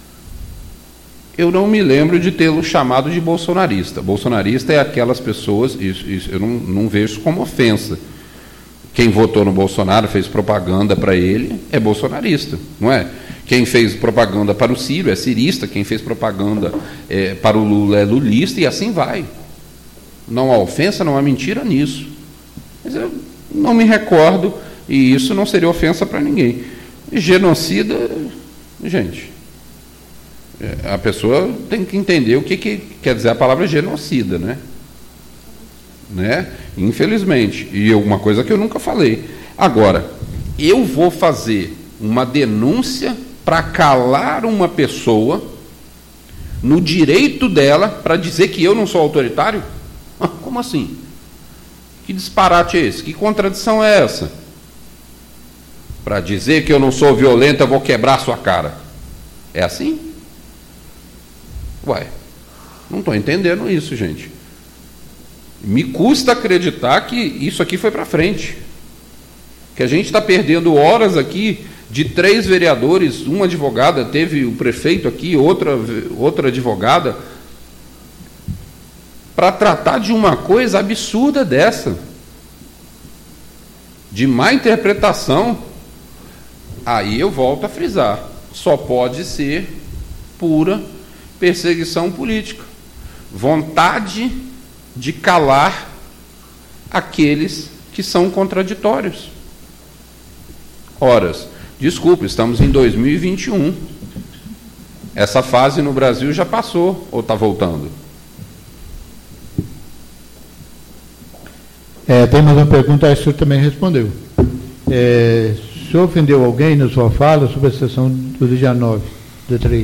eu não me lembro de tê-lo chamado de bolsonarista. Bolsonarista é aquelas pessoas, isso, isso, eu não, não vejo como ofensa. Quem votou no Bolsonaro, fez propaganda para ele, é bolsonarista, não é? Quem fez propaganda para o Ciro é cirista, quem fez propaganda é, para o Lula é lulista, e assim vai. Não há ofensa, não há mentira nisso. Mas eu não me recordo, e isso não seria ofensa para ninguém. E genocida, gente, a pessoa tem que entender o que, que quer dizer a palavra genocida, né? Né? Infelizmente. E uma coisa que eu nunca falei. Agora, eu vou fazer uma denúncia para calar uma pessoa no direito dela para dizer que eu não sou autoritário? Como assim? Que disparate é esse? Que contradição é essa? Para dizer que eu não sou violento, eu vou quebrar a sua cara. É assim? Ué, não estou entendendo isso, gente. Me custa acreditar que isso aqui foi para frente. Que a gente está perdendo horas aqui de três vereadores, uma advogada, teve o prefeito aqui, outra, outra advogada, para tratar de uma coisa absurda dessa, de má interpretação. Aí eu volto a frisar, só pode ser pura perseguição política, vontade de calar aqueles que são contraditórios. Horas, desculpe, estamos em dois mil e vinte e um. Essa fase no Brasil já passou, ou está voltando? É, tem mais uma pergunta, acho que o senhor também respondeu. É, o senhor ofendeu alguém na sua fala sobre a sessão do dia nove, dia três?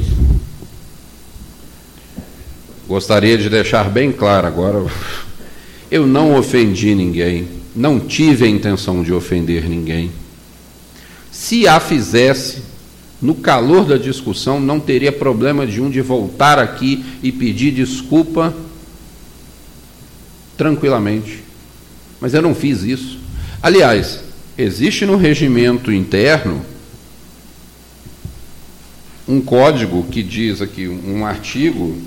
Gostaria de deixar bem claro agora, eu não ofendi ninguém, não tive a intenção de ofender ninguém. Se a fizesse, no calor da discussão, não teria problema de um de voltar aqui e pedir desculpa tranquilamente. Mas eu não fiz isso. Aliás, existe no regimento interno um código que diz aqui, um artigo,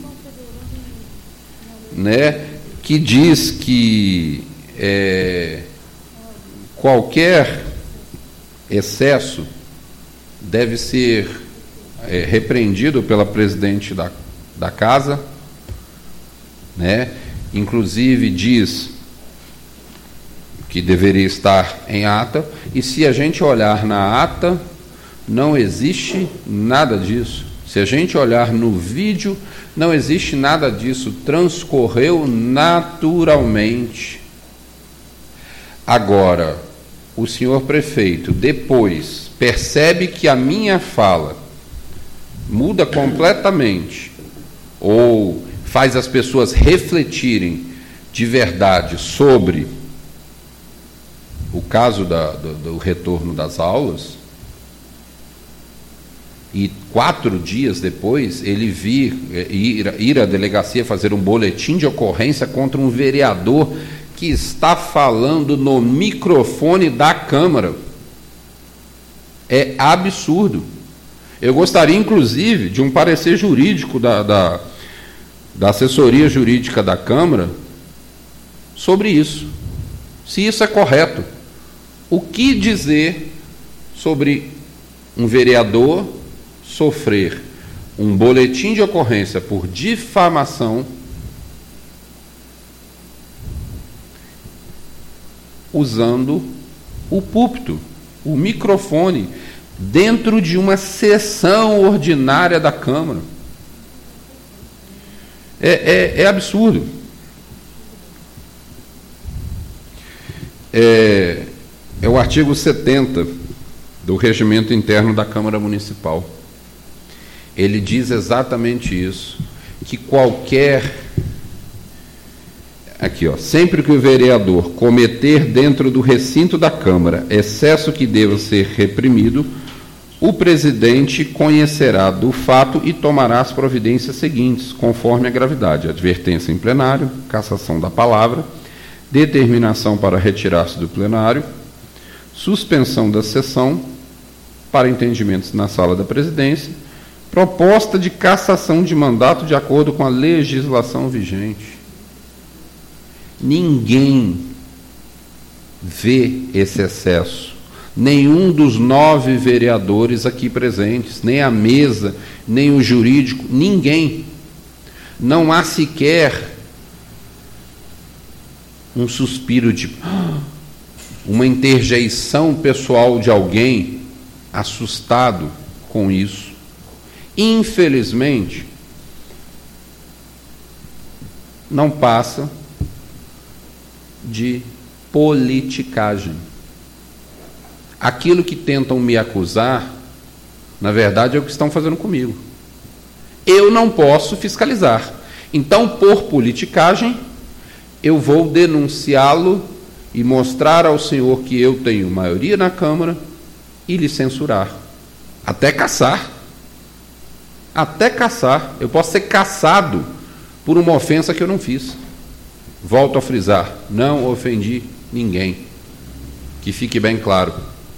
né, que diz que é, qualquer excesso deve ser é, repreendido pela presidente da, da casa, né? Inclusive diz que deveria estar em ata, e se a gente olhar na ata, não existe nada disso. Se a gente olhar no vídeo, não existe nada disso, transcorreu naturalmente. Agora, o senhor prefeito depois percebe que a minha fala muda completamente, ou faz as pessoas refletirem de verdade sobre o caso da, do, do retorno das aulas, e quatro dias depois ele vir, ir, ir à delegacia fazer um boletim de ocorrência contra um vereador que está falando no microfone da Câmara. É absurdo. Eu gostaria, inclusive, de um parecer jurídico da, da, da assessoria jurídica da Câmara sobre isso, se isso é correto. O que dizer sobre um vereador sofrer um boletim de ocorrência por difamação usando o púlpito, o microfone, dentro de uma sessão ordinária da Câmara. É, é, é absurdo. É, é o artigo setenta do Regimento Interno da Câmara Municipal. Ele diz exatamente isso, que qualquer... Aqui, ó, sempre que o vereador cometer dentro do recinto da Câmara excesso que deva ser reprimido, o presidente conhecerá do fato e tomará as providências seguintes, conforme a gravidade: advertência em plenário, cassação da palavra, determinação para retirar-se do plenário, suspensão da sessão para entendimentos na sala da presidência, proposta de cassação de mandato de acordo com a legislação vigente. Ninguém vê esse excesso. Nenhum dos nove vereadores aqui presentes, nem a mesa, nem o jurídico, ninguém. Não há sequer um suspiro de uma interjeição pessoal de alguém assustado com isso. Infelizmente, não passa de politicagem. Aquilo que tentam me acusar, na verdade, é o que estão fazendo comigo. Eu não posso fiscalizar. Então, por politicagem, eu vou denunciá-lo e mostrar ao senhor que eu tenho maioria na Câmara e lhe censurar. Até caçar. Até caçar. Eu posso ser caçado por uma ofensa que eu não fiz. Volto a frisar, não ofendi ninguém. Que fique bem claro.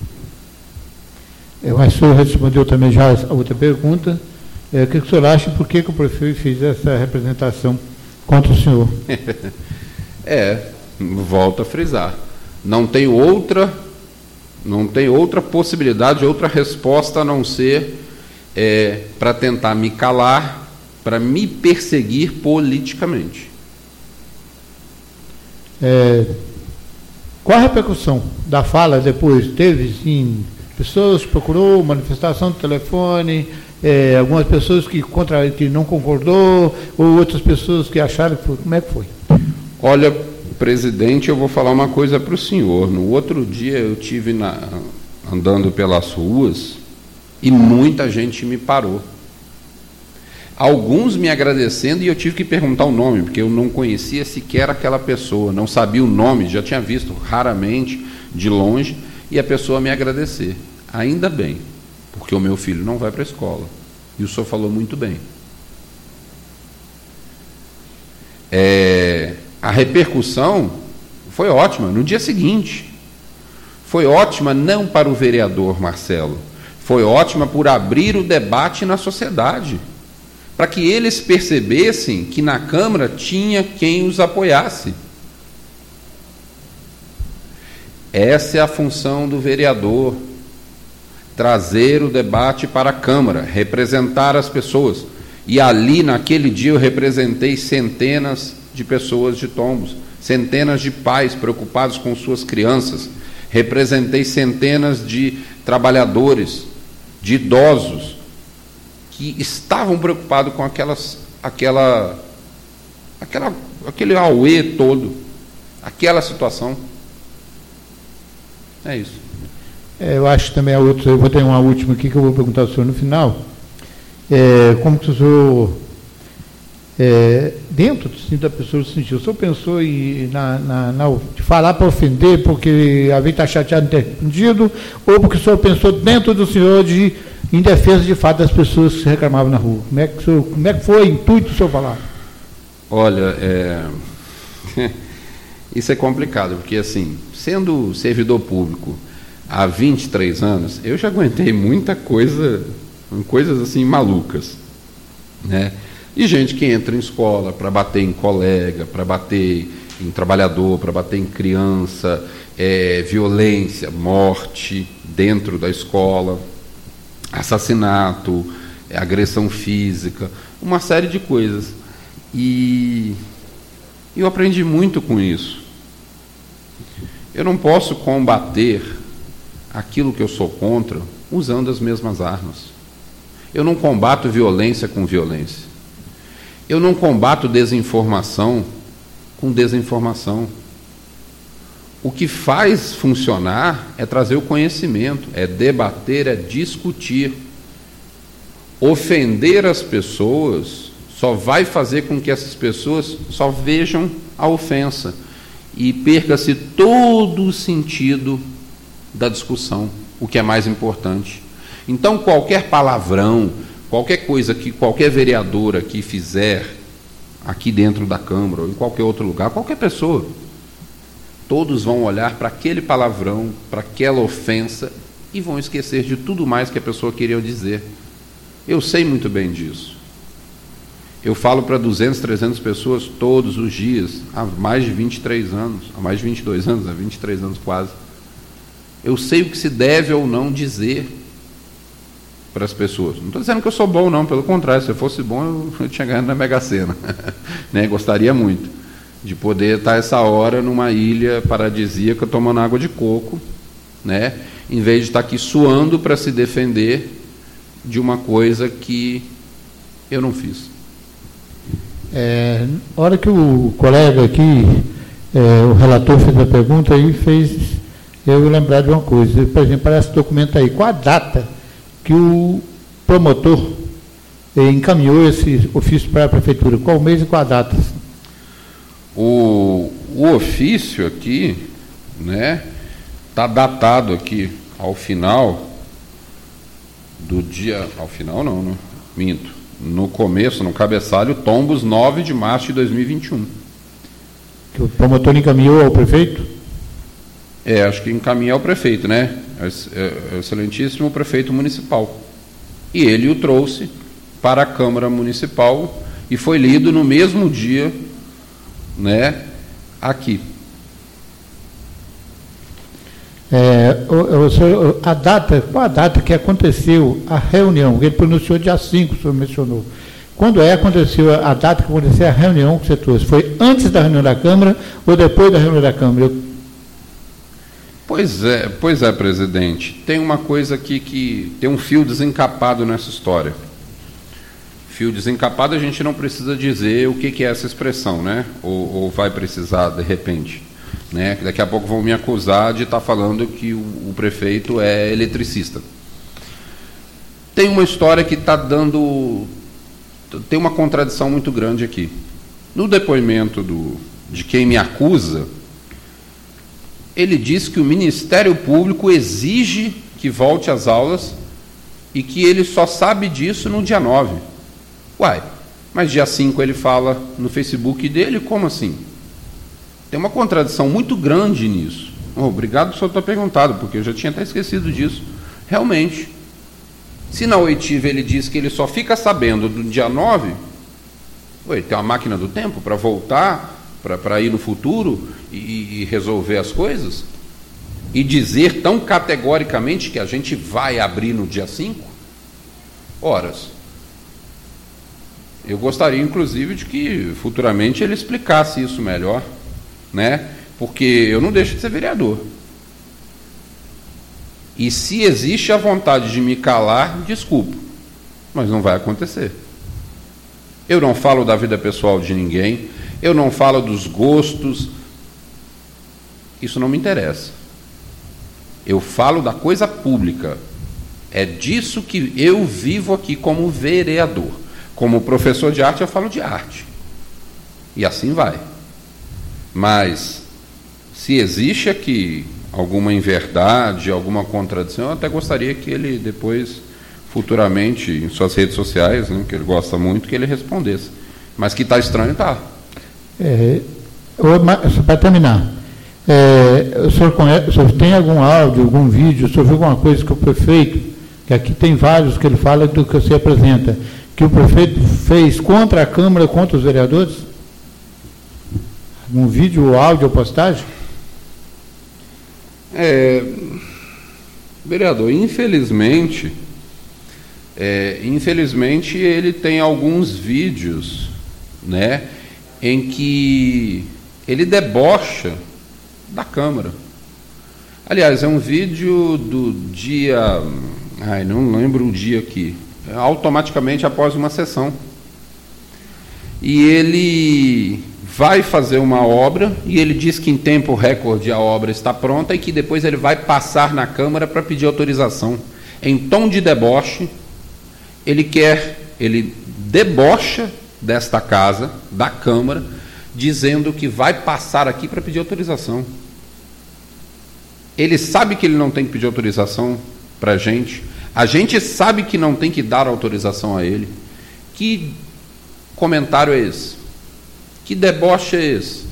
É, mas o senhor respondeu também já a outra pergunta. É, o que o senhor acha, por que, que o prefeito fez essa representação contra o senhor? É, volto a frisar. Não tem outra, não tem outra possibilidade, outra resposta a não ser é, para tentar me calar, para me perseguir politicamente. É, qual a repercussão da fala depois? Teve, sim, pessoas procurou, manifestação do telefone, é, algumas pessoas que, contra, que não concordou, ou outras pessoas que acharam que foi. Como é que foi? Olha, presidente, eu vou falar uma coisa para o senhor. No outro dia eu tive na, andando pelas ruas e muita gente me parou. Alguns me agradecendo, e eu tive que perguntar o nome, porque eu não conhecia sequer aquela pessoa, não sabia o nome, já tinha visto raramente, de longe, e a pessoa me agradecer. Ainda bem, porque o meu filho não vai para a escola. E o senhor falou muito bem. É, a repercussão foi ótima no dia seguinte. Foi ótima não para o vereador Marcelo, foi ótima por abrir o debate na sociedade, para que eles percebessem que na Câmara tinha quem os apoiasse. Essa é a função do vereador, trazer o debate para a Câmara, representar as pessoas. E ali, naquele dia, eu representei centenas de pessoas de Tombos, centenas de pais preocupados com suas crianças, representei centenas de trabalhadores, de idosos, que estavam preocupados com aquelas, aquela, aquela, aquele auê todo, aquela situação. É isso. É, eu acho também a outra, eu vou ter uma última aqui que eu vou perguntar ao senhor no final. É, como que o senhor, é, dentro assim, da pessoa se sentiu, o senhor pensou em na, na, na, de falar para ofender, porque havia estar chateado de ter respondido, ou porque o senhor pensou dentro do senhor de em defesa de fato das pessoas que se reclamavam na rua? Como é que, o senhor, como é que foi o intuito do senhor falar? Olha, é... isso é complicado, porque assim, sendo servidor público há vinte e três anos, eu já aguentei muita coisa, coisas assim malucas, né? E gente que entra em escola para bater em colega, para bater em trabalhador, para bater em criança, é, violência, morte dentro da escola, assassinato, agressão física, uma série de coisas. E eu aprendi muito com isso. Eu não posso combater aquilo que eu sou contra usando as mesmas armas. Eu não combato violência com violência. Eu não combato desinformação com desinformação. O que faz funcionar é trazer o conhecimento, é debater, é discutir. Ofender as pessoas só vai fazer com que essas pessoas só vejam a ofensa e perca-se todo o sentido da discussão, o que é mais importante. Então, qualquer palavrão, qualquer coisa que qualquer vereador aqui fizer, aqui dentro da Câmara ou em qualquer outro lugar, qualquer pessoa, todos vão olhar para aquele palavrão, para aquela ofensa e vão esquecer de tudo mais que a pessoa queria dizer. Eu sei muito bem disso. Eu falo para duzentas, trezentas pessoas todos os dias, há mais de vinte e três anos, há mais de vinte e dois anos, há vinte e três anos quase. Eu sei o que se deve ou não dizer para as pessoas. Não estou dizendo que eu sou bom, não, pelo contrário, se eu fosse bom, eu, eu tinha ganhado na Mega Sena. Né? Gostaria muito de poder estar essa hora numa ilha paradisíaca tomando água de coco, né? Em vez de estar aqui suando para se defender de uma coisa que eu não fiz. É, na hora que o colega aqui, é, o relator fez a pergunta, aí fez eu lembrar de uma coisa. Por exemplo, parece documento aí, qual a data que o promotor eh, encaminhou esse ofício para a prefeitura? Qual o mês e qual a data? O, o ofício aqui, né, está datado aqui ao final do dia, ao final não, né? Minto, no começo, no cabeçalho, tombos nove de março de dois mil e vinte e um. Que o promotor encaminhou ao prefeito? É, acho que encaminha ao prefeito, né? É, é, excelentíssimo prefeito municipal. E ele o trouxe para a Câmara Municipal e foi lido no mesmo dia, né, aqui. É, o, o senhor, a data, qual a data que aconteceu a reunião? Ele pronunciou dia cinco, o senhor mencionou. Quando é aconteceu a, a data que aconteceu a reunião que você trouxe? Foi antes da reunião da Câmara ou depois da reunião da Câmara? Eu... Pois é, pois é, presidente. Tem uma coisa aqui que tem um fio desencapado nessa história. Fio desencapado, a gente não precisa dizer o que, que é essa expressão, né? Ou, ou vai precisar de repente. Né? Daqui a pouco vão me acusar de estar falando que o, o prefeito é eletricista. Tem uma história que está dando... Tem uma contradição muito grande aqui. No depoimento do, de quem me acusa, ele diz que o Ministério Público exige que volte às aulas e que ele só sabe disso no dia nove. Uai, mas dia cinco ele fala no Facebook dele, como assim? Tem uma contradição muito grande nisso. Oh, obrigado por senhor ter perguntado, porque eu já tinha até esquecido disso. Realmente, se na oitiva ele diz que ele só fica sabendo do dia nove, ué, tem uma máquina do tempo para voltar, para ir no futuro e, e resolver as coisas? E dizer tão categoricamente que a gente vai abrir no dia cinco? Horas. Eu gostaria, inclusive, de que futuramente ele explicasse isso melhor, né? Porque eu não deixo de ser vereador. E se existe a vontade de me calar, desculpo, mas não vai acontecer. Eu não falo da vida pessoal de ninguém, eu não falo dos gostos, isso não me interessa. Eu falo da coisa pública. É disso que eu vivo aqui como vereador. Como professor de arte, eu falo de arte. E assim vai. Mas, se existe aqui alguma inverdade, alguma contradição, eu até gostaria que ele depois, futuramente, em suas redes sociais, né, que ele gosta muito, que ele respondesse. Mas que está estranho, está. É, para terminar, é, o, senhor conhece, o senhor tem algum áudio, algum vídeo, o senhor viu alguma coisa que o prefeito, que aqui tem vários que ele fala do que você apresenta, que o prefeito fez contra a Câmara, contra os vereadores? Um vídeo, ou áudio, ou postagem? É, vereador, infelizmente, é, infelizmente ele tem alguns vídeos, né, em que ele debocha da Câmara. Aliás, é um vídeo do dia, Ai, não lembro o dia aqui. Automaticamente após uma sessão. E ele vai fazer uma obra, e ele diz que em tempo recorde a obra está pronta, e que depois ele vai passar na Câmara para pedir autorização. Em tom de deboche, ele quer, ele debocha desta casa, da Câmara, dizendo que vai passar aqui para pedir autorização. Ele sabe que ele não tem que pedir autorização para a gente, a gente sabe que não tem que dar autorização a ele. Que comentário é esse? Que deboche é esse?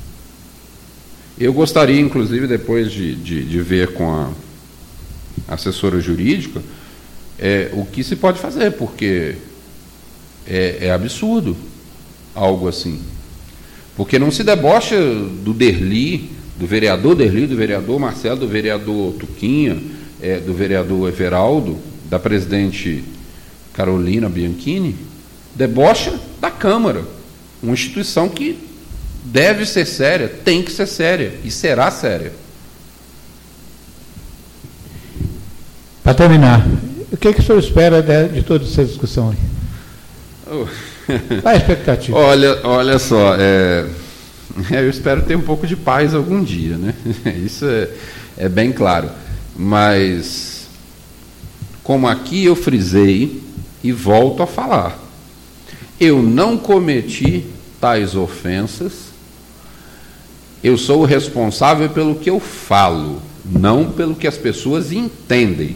Eu gostaria, inclusive, depois de, de, de ver com a assessora jurídica é, o que se pode fazer, porque é, é absurdo algo assim. Porque não se debocha do Derli, do vereador Derli, do vereador Marcelo, do vereador Tuquinha, é, do vereador Everaldo, da presidente Carolina Bianchini, debocha da Câmara, uma instituição que deve ser séria, tem que ser séria e será séria. Para terminar, o que, que o senhor espera de, de toda essa discussão aí? Oh. Qual a expectativa? Olha, olha só, é, eu espero ter um pouco de paz algum dia, né? Isso é, é bem claro. Mas, como aqui eu frisei e volto a falar, eu não cometi tais ofensas, eu sou o responsável pelo que eu falo, não pelo que as pessoas entendem.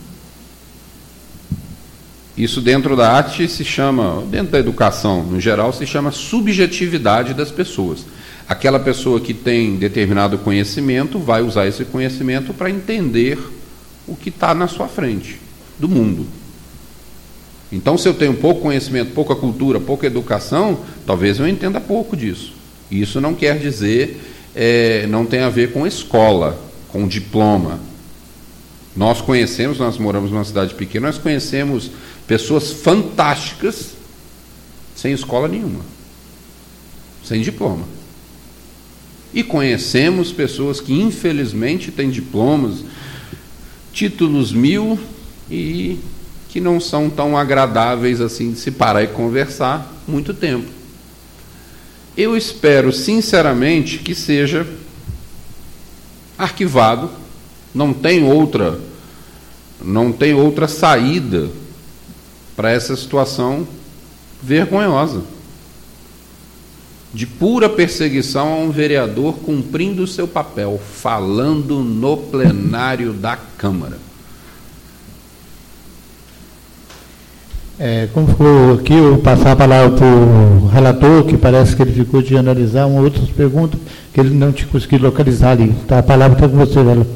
Isso dentro da arte se chama, dentro da educação no geral, se chama subjetividade das pessoas. Aquela pessoa que tem determinado conhecimento vai usar esse conhecimento para entender o que está na sua frente, do mundo. Então, se eu tenho pouco conhecimento, pouca cultura, pouca educação, talvez eu entenda pouco disso. Isso não quer dizer, é, não tem a ver com escola, com diploma. Nós conhecemos, nós moramos numa cidade pequena, nós conhecemos pessoas fantásticas sem escola nenhuma, sem diploma. E conhecemos pessoas que infelizmente têm diplomas, títulos mil e que não são tão agradáveis assim de se parar e conversar muito tempo. Eu espero sinceramente que seja arquivado, não tem outra, não tem outra saída para essa situação vergonhosa de pura perseguição a um vereador cumprindo o seu papel, falando no plenário da Câmara. É, como ficou aqui, eu vou passar a palavra para o relator, que parece que ele ficou de analisar uma outras perguntas que ele não tinha conseguido localizar ali. Tá, a palavra está com você, Vela.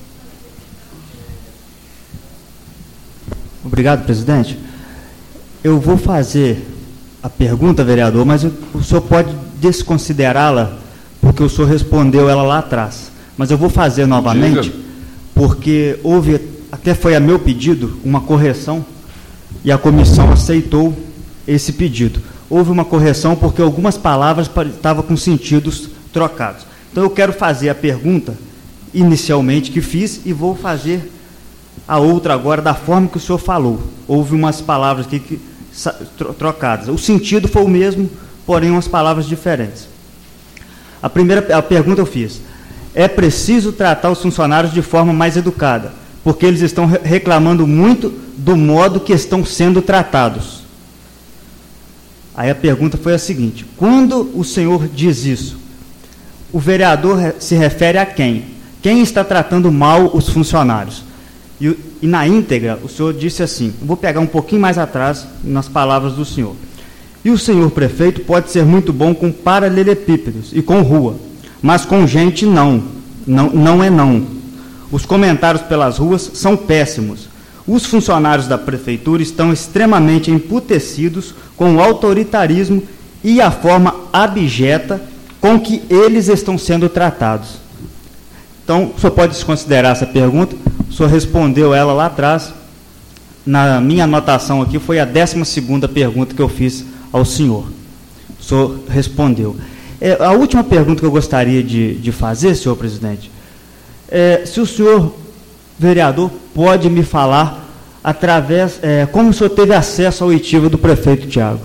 Obrigado, presidente. Eu vou fazer a pergunta, vereador, mas o senhor pode desconsiderá-la, porque o senhor respondeu ela lá atrás. Mas eu vou fazer novamente, Diga. porque houve, até foi a meu pedido, uma correção, e a comissão aceitou esse pedido. Houve uma correção porque algumas palavras estavam com sentidos trocados. Então eu quero fazer a pergunta, inicialmente, que fiz, e vou fazer a outra agora da forma que o senhor falou. Houve umas palavras aqui que, trocadas. O sentido foi o mesmo, porém umas palavras diferentes. A primeira a pergunta eu fiz: é preciso tratar os funcionários de forma mais educada, porque eles estão reclamando muito do modo que estão sendo tratados. Aí a pergunta foi a seguinte: quando o senhor diz isso, o vereador se refere a quem? Quem está tratando mal os funcionários? E, e na íntegra, o senhor disse assim, vou pegar um pouquinho mais atrás nas palavras do senhor. E o senhor prefeito pode ser muito bom com paralelepípedos e com rua, mas com gente não, não, não é não. Os comentários pelas ruas são péssimos. Os funcionários da prefeitura estão extremamente emputecidos com o autoritarismo e a forma abjeta com que eles estão sendo tratados. Então, o senhor pode desconsiderar essa pergunta? O senhor respondeu ela lá atrás. Na minha anotação aqui, foi a décima segunda pergunta que eu fiz ao senhor. O senhor respondeu. É, a última pergunta que eu gostaria de, de fazer, senhor presidente, é se o senhor, vereador, pode me falar através, é, como o senhor teve acesso à oitiva do prefeito Tiago?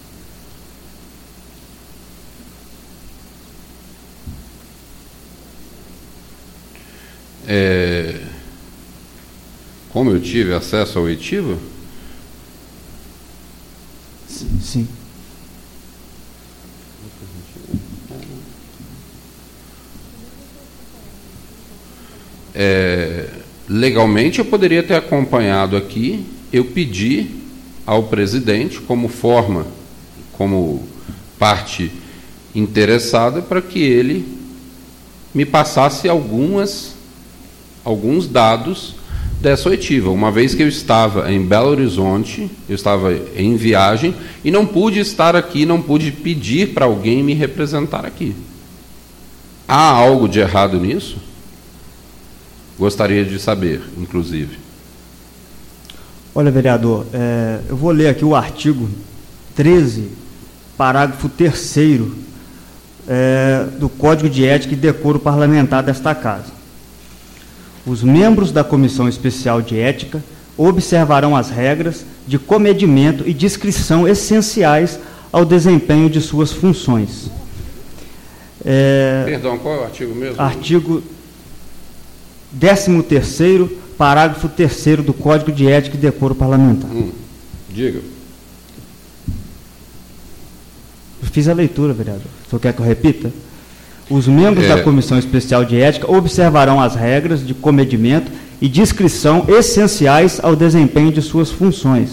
É, como eu tive acesso à oitiva? Sim. É, legalmente eu poderia ter acompanhado aqui, eu pedi ao presidente, como forma, como parte interessada, para que ele me passasse algumas, alguns dados dessa oitiva, uma vez que eu estava em Belo Horizonte, eu estava em viagem e não pude estar aqui, não pude pedir para alguém me representar aqui. Há algo de errado nisso? Gostaria de saber, inclusive. Olha, vereador, é, eu vou ler aqui o artigo treze, parágrafo terceiro, é, do Código de Ética e Decoro Parlamentar desta Casa. Os membros da Comissão Especial de Ética observarão as regras de comedimento e discrição essenciais ao desempenho de suas funções. É, Perdão, qual é o artigo mesmo? Artigo décimo terceiro, parágrafo terceiro do Código de Ética e Decoro Parlamentar. Hum, diga. Eu fiz a leitura, vereador. O senhor quer que eu repita? Os membros é. da Comissão Especial de Ética observarão as regras de comedimento e discrição essenciais ao desempenho de suas funções.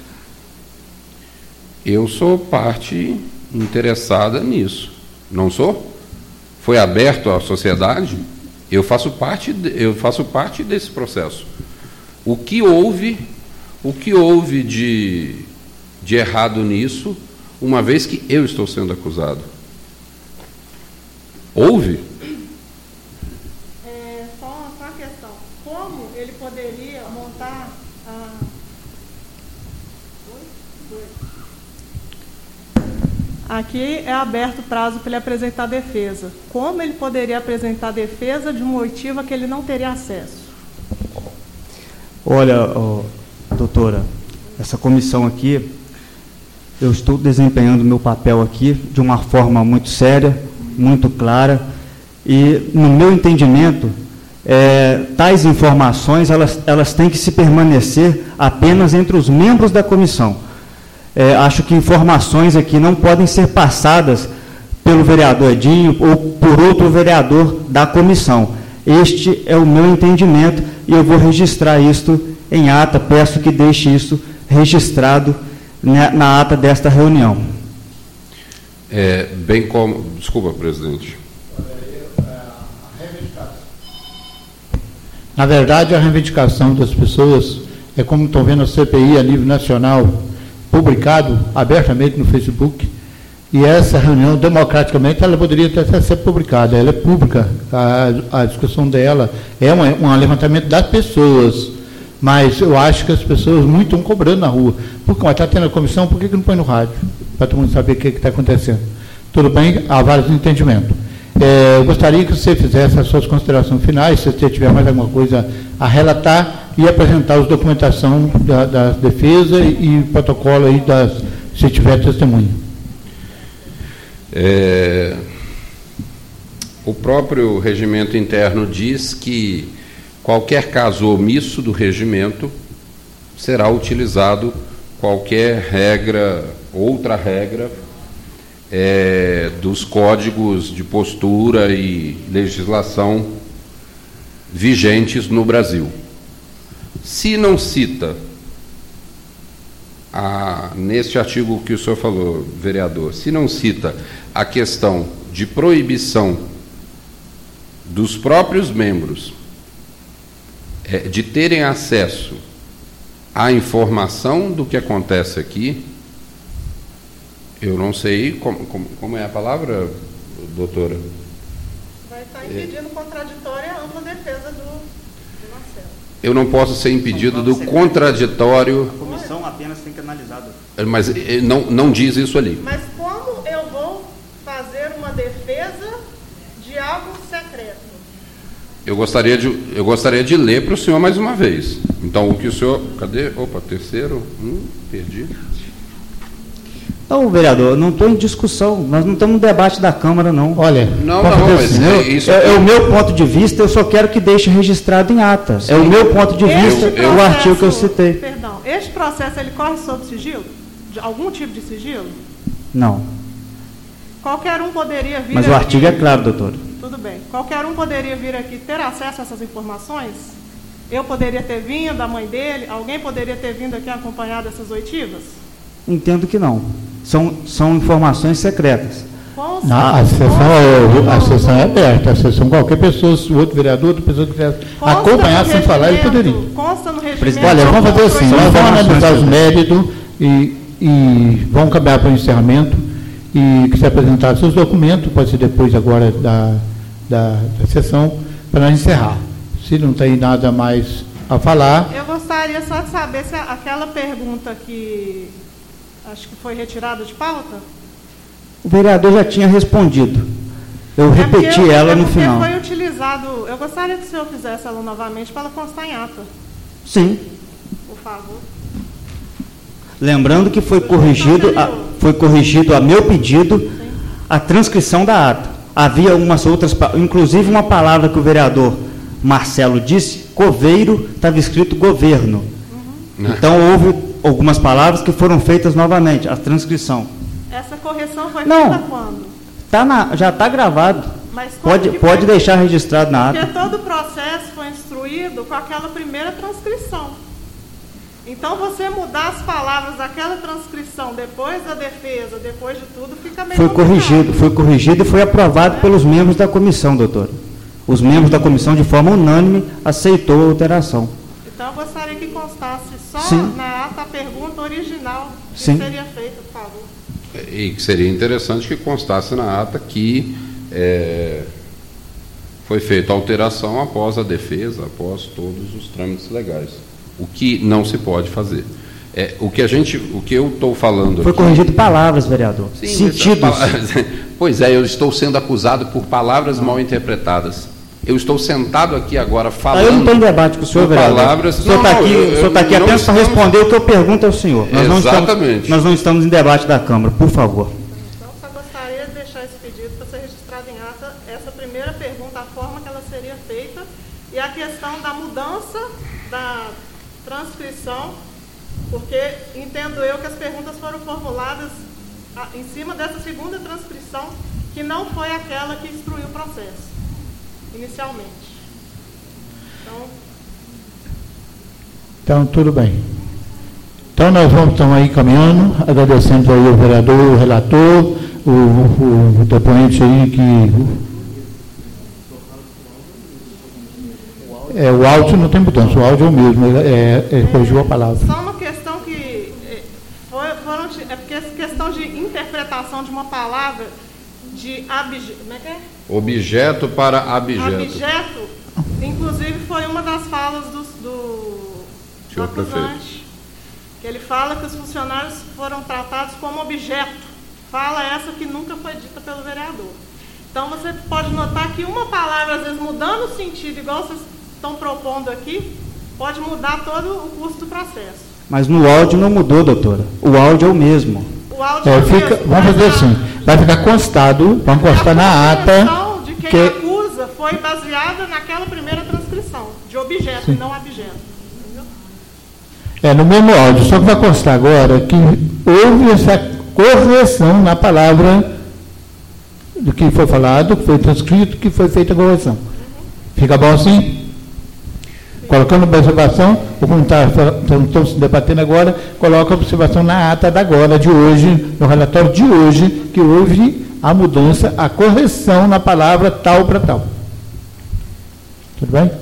Eu sou parte interessada nisso. Não sou? Foi aberto à sociedade? Eu faço parte, eu faço parte desse processo. O que houve, o que houve de, de errado nisso, uma vez que eu estou sendo acusado? Houve? É, só, só uma questão. Como ele poderia montar a... Aqui é aberto o prazo para ele apresentar defesa. Como ele poderia apresentar defesa de uma oitiva que ele não teria acesso? Olha, oh, doutora, essa comissão aqui, eu estou desempenhando meu papel aqui de uma forma muito séria, muito clara, e no meu entendimento, é, tais informações, elas, elas têm que se permanecer apenas entre os membros da comissão. É, acho que informações aqui não podem ser passadas pelo vereador Edinho ou por outro vereador da comissão. Este é o meu entendimento e eu vou registrar isto em ata, peço que deixe isso registrado na, na ata desta reunião. É, bem como... Desculpa, presidente. Na verdade, a reivindicação das pessoas é como estão vendo a C P I a nível nacional, publicado abertamente no Facebook, e essa reunião, democraticamente, ela poderia até ser publicada, ela é pública, a, a discussão dela é um, um levantamento das pessoas, mas eu acho que as pessoas muito estão cobrando na rua. Porque está tendo a comissão, por que, que não põe no rádio? Para todo mundo saber o que está acontecendo. Tudo bem, há vários entendimentos. É, eu gostaria que você fizesse as suas considerações finais, se você tiver mais alguma coisa a relatar, e apresentar os documentação da, da defesa e, e protocolo aí das, se tiver testemunha. É, o próprio regimento interno diz que qualquer caso omisso do regimento será utilizado qualquer regra, outra regra é, dos códigos de postura e legislação vigentes no Brasil. Se não cita, a, neste artigo que o senhor falou, vereador, se não cita a questão de proibição dos próprios membros é, de terem acesso à informação do que acontece aqui, eu não sei como, como, como é a palavra, doutora? Vai estar impedindo é. contraditória a ampla defesa do, do Marcelo. Eu não posso ser impedido do contraditório. A comissão apenas tem que analisar. Mas não, não diz isso ali. Mas como eu vou fazer uma defesa de algo secreto? Eu gostaria de, eu gostaria de ler para o senhor mais uma vez. Então, o que o senhor... Cadê? Opa, terceiro. Hum, perdi. Não, vereador, não estou em discussão. Nós não estamos no debate da Câmara, não. Olha, não, não, mas assim, é, isso é, é o meu ponto de vista, eu só quero que deixe registrado em ata. Sim. É o meu ponto de vista, eu, eu, o artigo que eu citei. Perdão, este processo, ele corre sob sigilo? De algum tipo de sigilo? Não. Qualquer um poderia vir Mas aqui, o artigo é claro, doutor. Tudo bem. Qualquer um poderia vir aqui ter acesso a essas informações? Eu poderia ter vindo, a mãe dele, alguém poderia ter vindo aqui acompanhado essas oitivas? Entendo que não. São, são informações secretas. Não, a, sessão é, a sessão é aberta. A sessão, qualquer pessoa, se o outro vereador, outra pessoa que quiser acompanhar sem falar, ele poderia. Consta no regimento. Olha, vamos fazer assim, nós vamos analisar os méritos e, e vamos caminhar para o encerramento e que se apresentar seus documentos, pode ser depois agora da, da, da sessão, para nós encerrar. Se não tem nada mais a falar... Eu gostaria só de saber se aquela pergunta que acho que foi retirada de pauta... O vereador já tinha respondido. Eu é repeti porque, ela é no final. Foi utilizado... Eu gostaria que o senhor fizesse ela novamente para ela constar em ata. Sim. Por favor. Lembrando que foi corrigido, a, foi corrigido a meu pedido, sim, a transcrição da ata. Havia umas outras, inclusive uma palavra que o vereador Marcelo disse, coveiro, estava escrito governo. Uhum. Então houve algumas palavras que foram feitas novamente, a transcrição. Essa correção foi Não, feita quando? Tá na, já está gravado. Mas pode pode deixar registrado na ata. Porque todo o processo foi instruído com aquela primeira transcrição. Então, você mudar as palavras daquela transcrição depois da defesa, depois de tudo, fica meio Foi complicado. corrigido, foi corrigido e foi aprovado é. pelos membros da comissão, doutor. Os membros da comissão, de forma unânime, aceitou a alteração. Então, eu gostaria que constasse só Sim. na ata a pergunta original que Sim. seria feita, por favor. E que seria interessante que constasse na ata que é, foi feita a alteração após a defesa, após todos os trâmites legais. O que não se pode fazer. É, o que a gente, o que eu estou falando Foi aqui, corrigido palavras, vereador. Sim, Sentidos. Pois é, eu estou sendo acusado por palavras mal interpretadas. Eu estou sentado aqui agora falando. Ah, eu não estou em debate com o senhor, vereador. Palavras, o senhor está aqui, eu, eu, o senhor tá aqui apenas para responder o que eu pergunto ao senhor. Nós não, estamos, nós não estamos em debate da Câmara, por favor. Então, só gostaria de deixar esse pedido para ser registrado em ata, essa primeira pergunta, a forma que ela seria feita, e a questão da mudança da transcrição, porque entendo eu que as perguntas foram formuladas a, em cima dessa segunda transcrição, que não foi aquela que instruiu o processo, inicialmente. Então, então tudo bem. Então, nós vamos então aí caminhando, agradecendo aí o vereador, o relator, o, o, o depoente aí que... É, o áudio não tem mudança, o áudio é o mesmo, é, é, corrigiu a palavra. Só uma questão que foi, foram, é porque essa questão de interpretação de uma palavra de abjeto, como é que é? Objeto para abjeto. Abjeto, inclusive foi uma das falas do, do, do acusante, que ele fala que os funcionários foram tratados como objeto, fala essa que nunca foi dita pelo vereador. Então você pode notar que uma palavra, às vezes mudando o sentido, igual vocês estão propondo aqui, pode mudar todo o curso do processo. Mas no áudio não mudou, doutora. O áudio é o mesmo. O áudio é, é o fica, mesmo. Vamos fazer assim, vai ficar constado, vamos constar na ata... A de quem que... acusa foi baseada naquela primeira transcrição, de objeto, Sim. e não abjeto. Entendeu? É, no mesmo áudio, só que vai constar agora que houve essa correção na palavra do que foi falado, que foi transcrito, que foi feita a correção. Uhum. Fica bom assim? Colocando observação, o comentário estamos se debatendo agora, coloca a observação na ata da agora, de hoje, no relatório de hoje, que houve a mudança, a correção na palavra tal para tal. Tudo bem?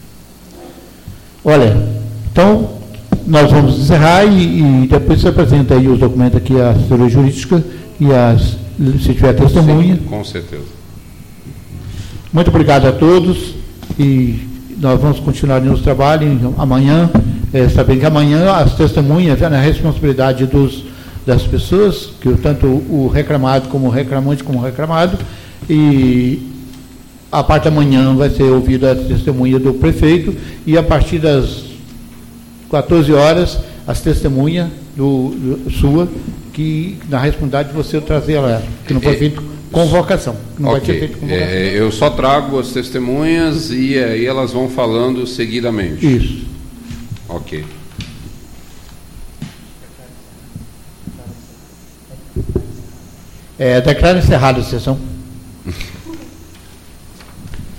Olha, então, nós vamos encerrar e, e depois você apresenta aí os documentos aqui, a assessoria jurídica e as, se tiver testemunha. Sim, com certeza. Muito obrigado a todos e nós vamos continuar no nosso trabalho amanhã, é, sabendo que amanhã as testemunhas, é na responsabilidade dos, das pessoas, que tanto o reclamado como o reclamante como o reclamado, e a parte da manhã vai ser ouvida a testemunha do prefeito e a partir das quatorze horas as testemunhas do, do, sua, que na responsabilidade de você trazer ela, que não foi feito convocação. Não okay. vai ter feito convocação. É, eu só trago as testemunhas e aí elas vão falando seguidamente. Isso. Ok. É, declaro encerrada a sessão.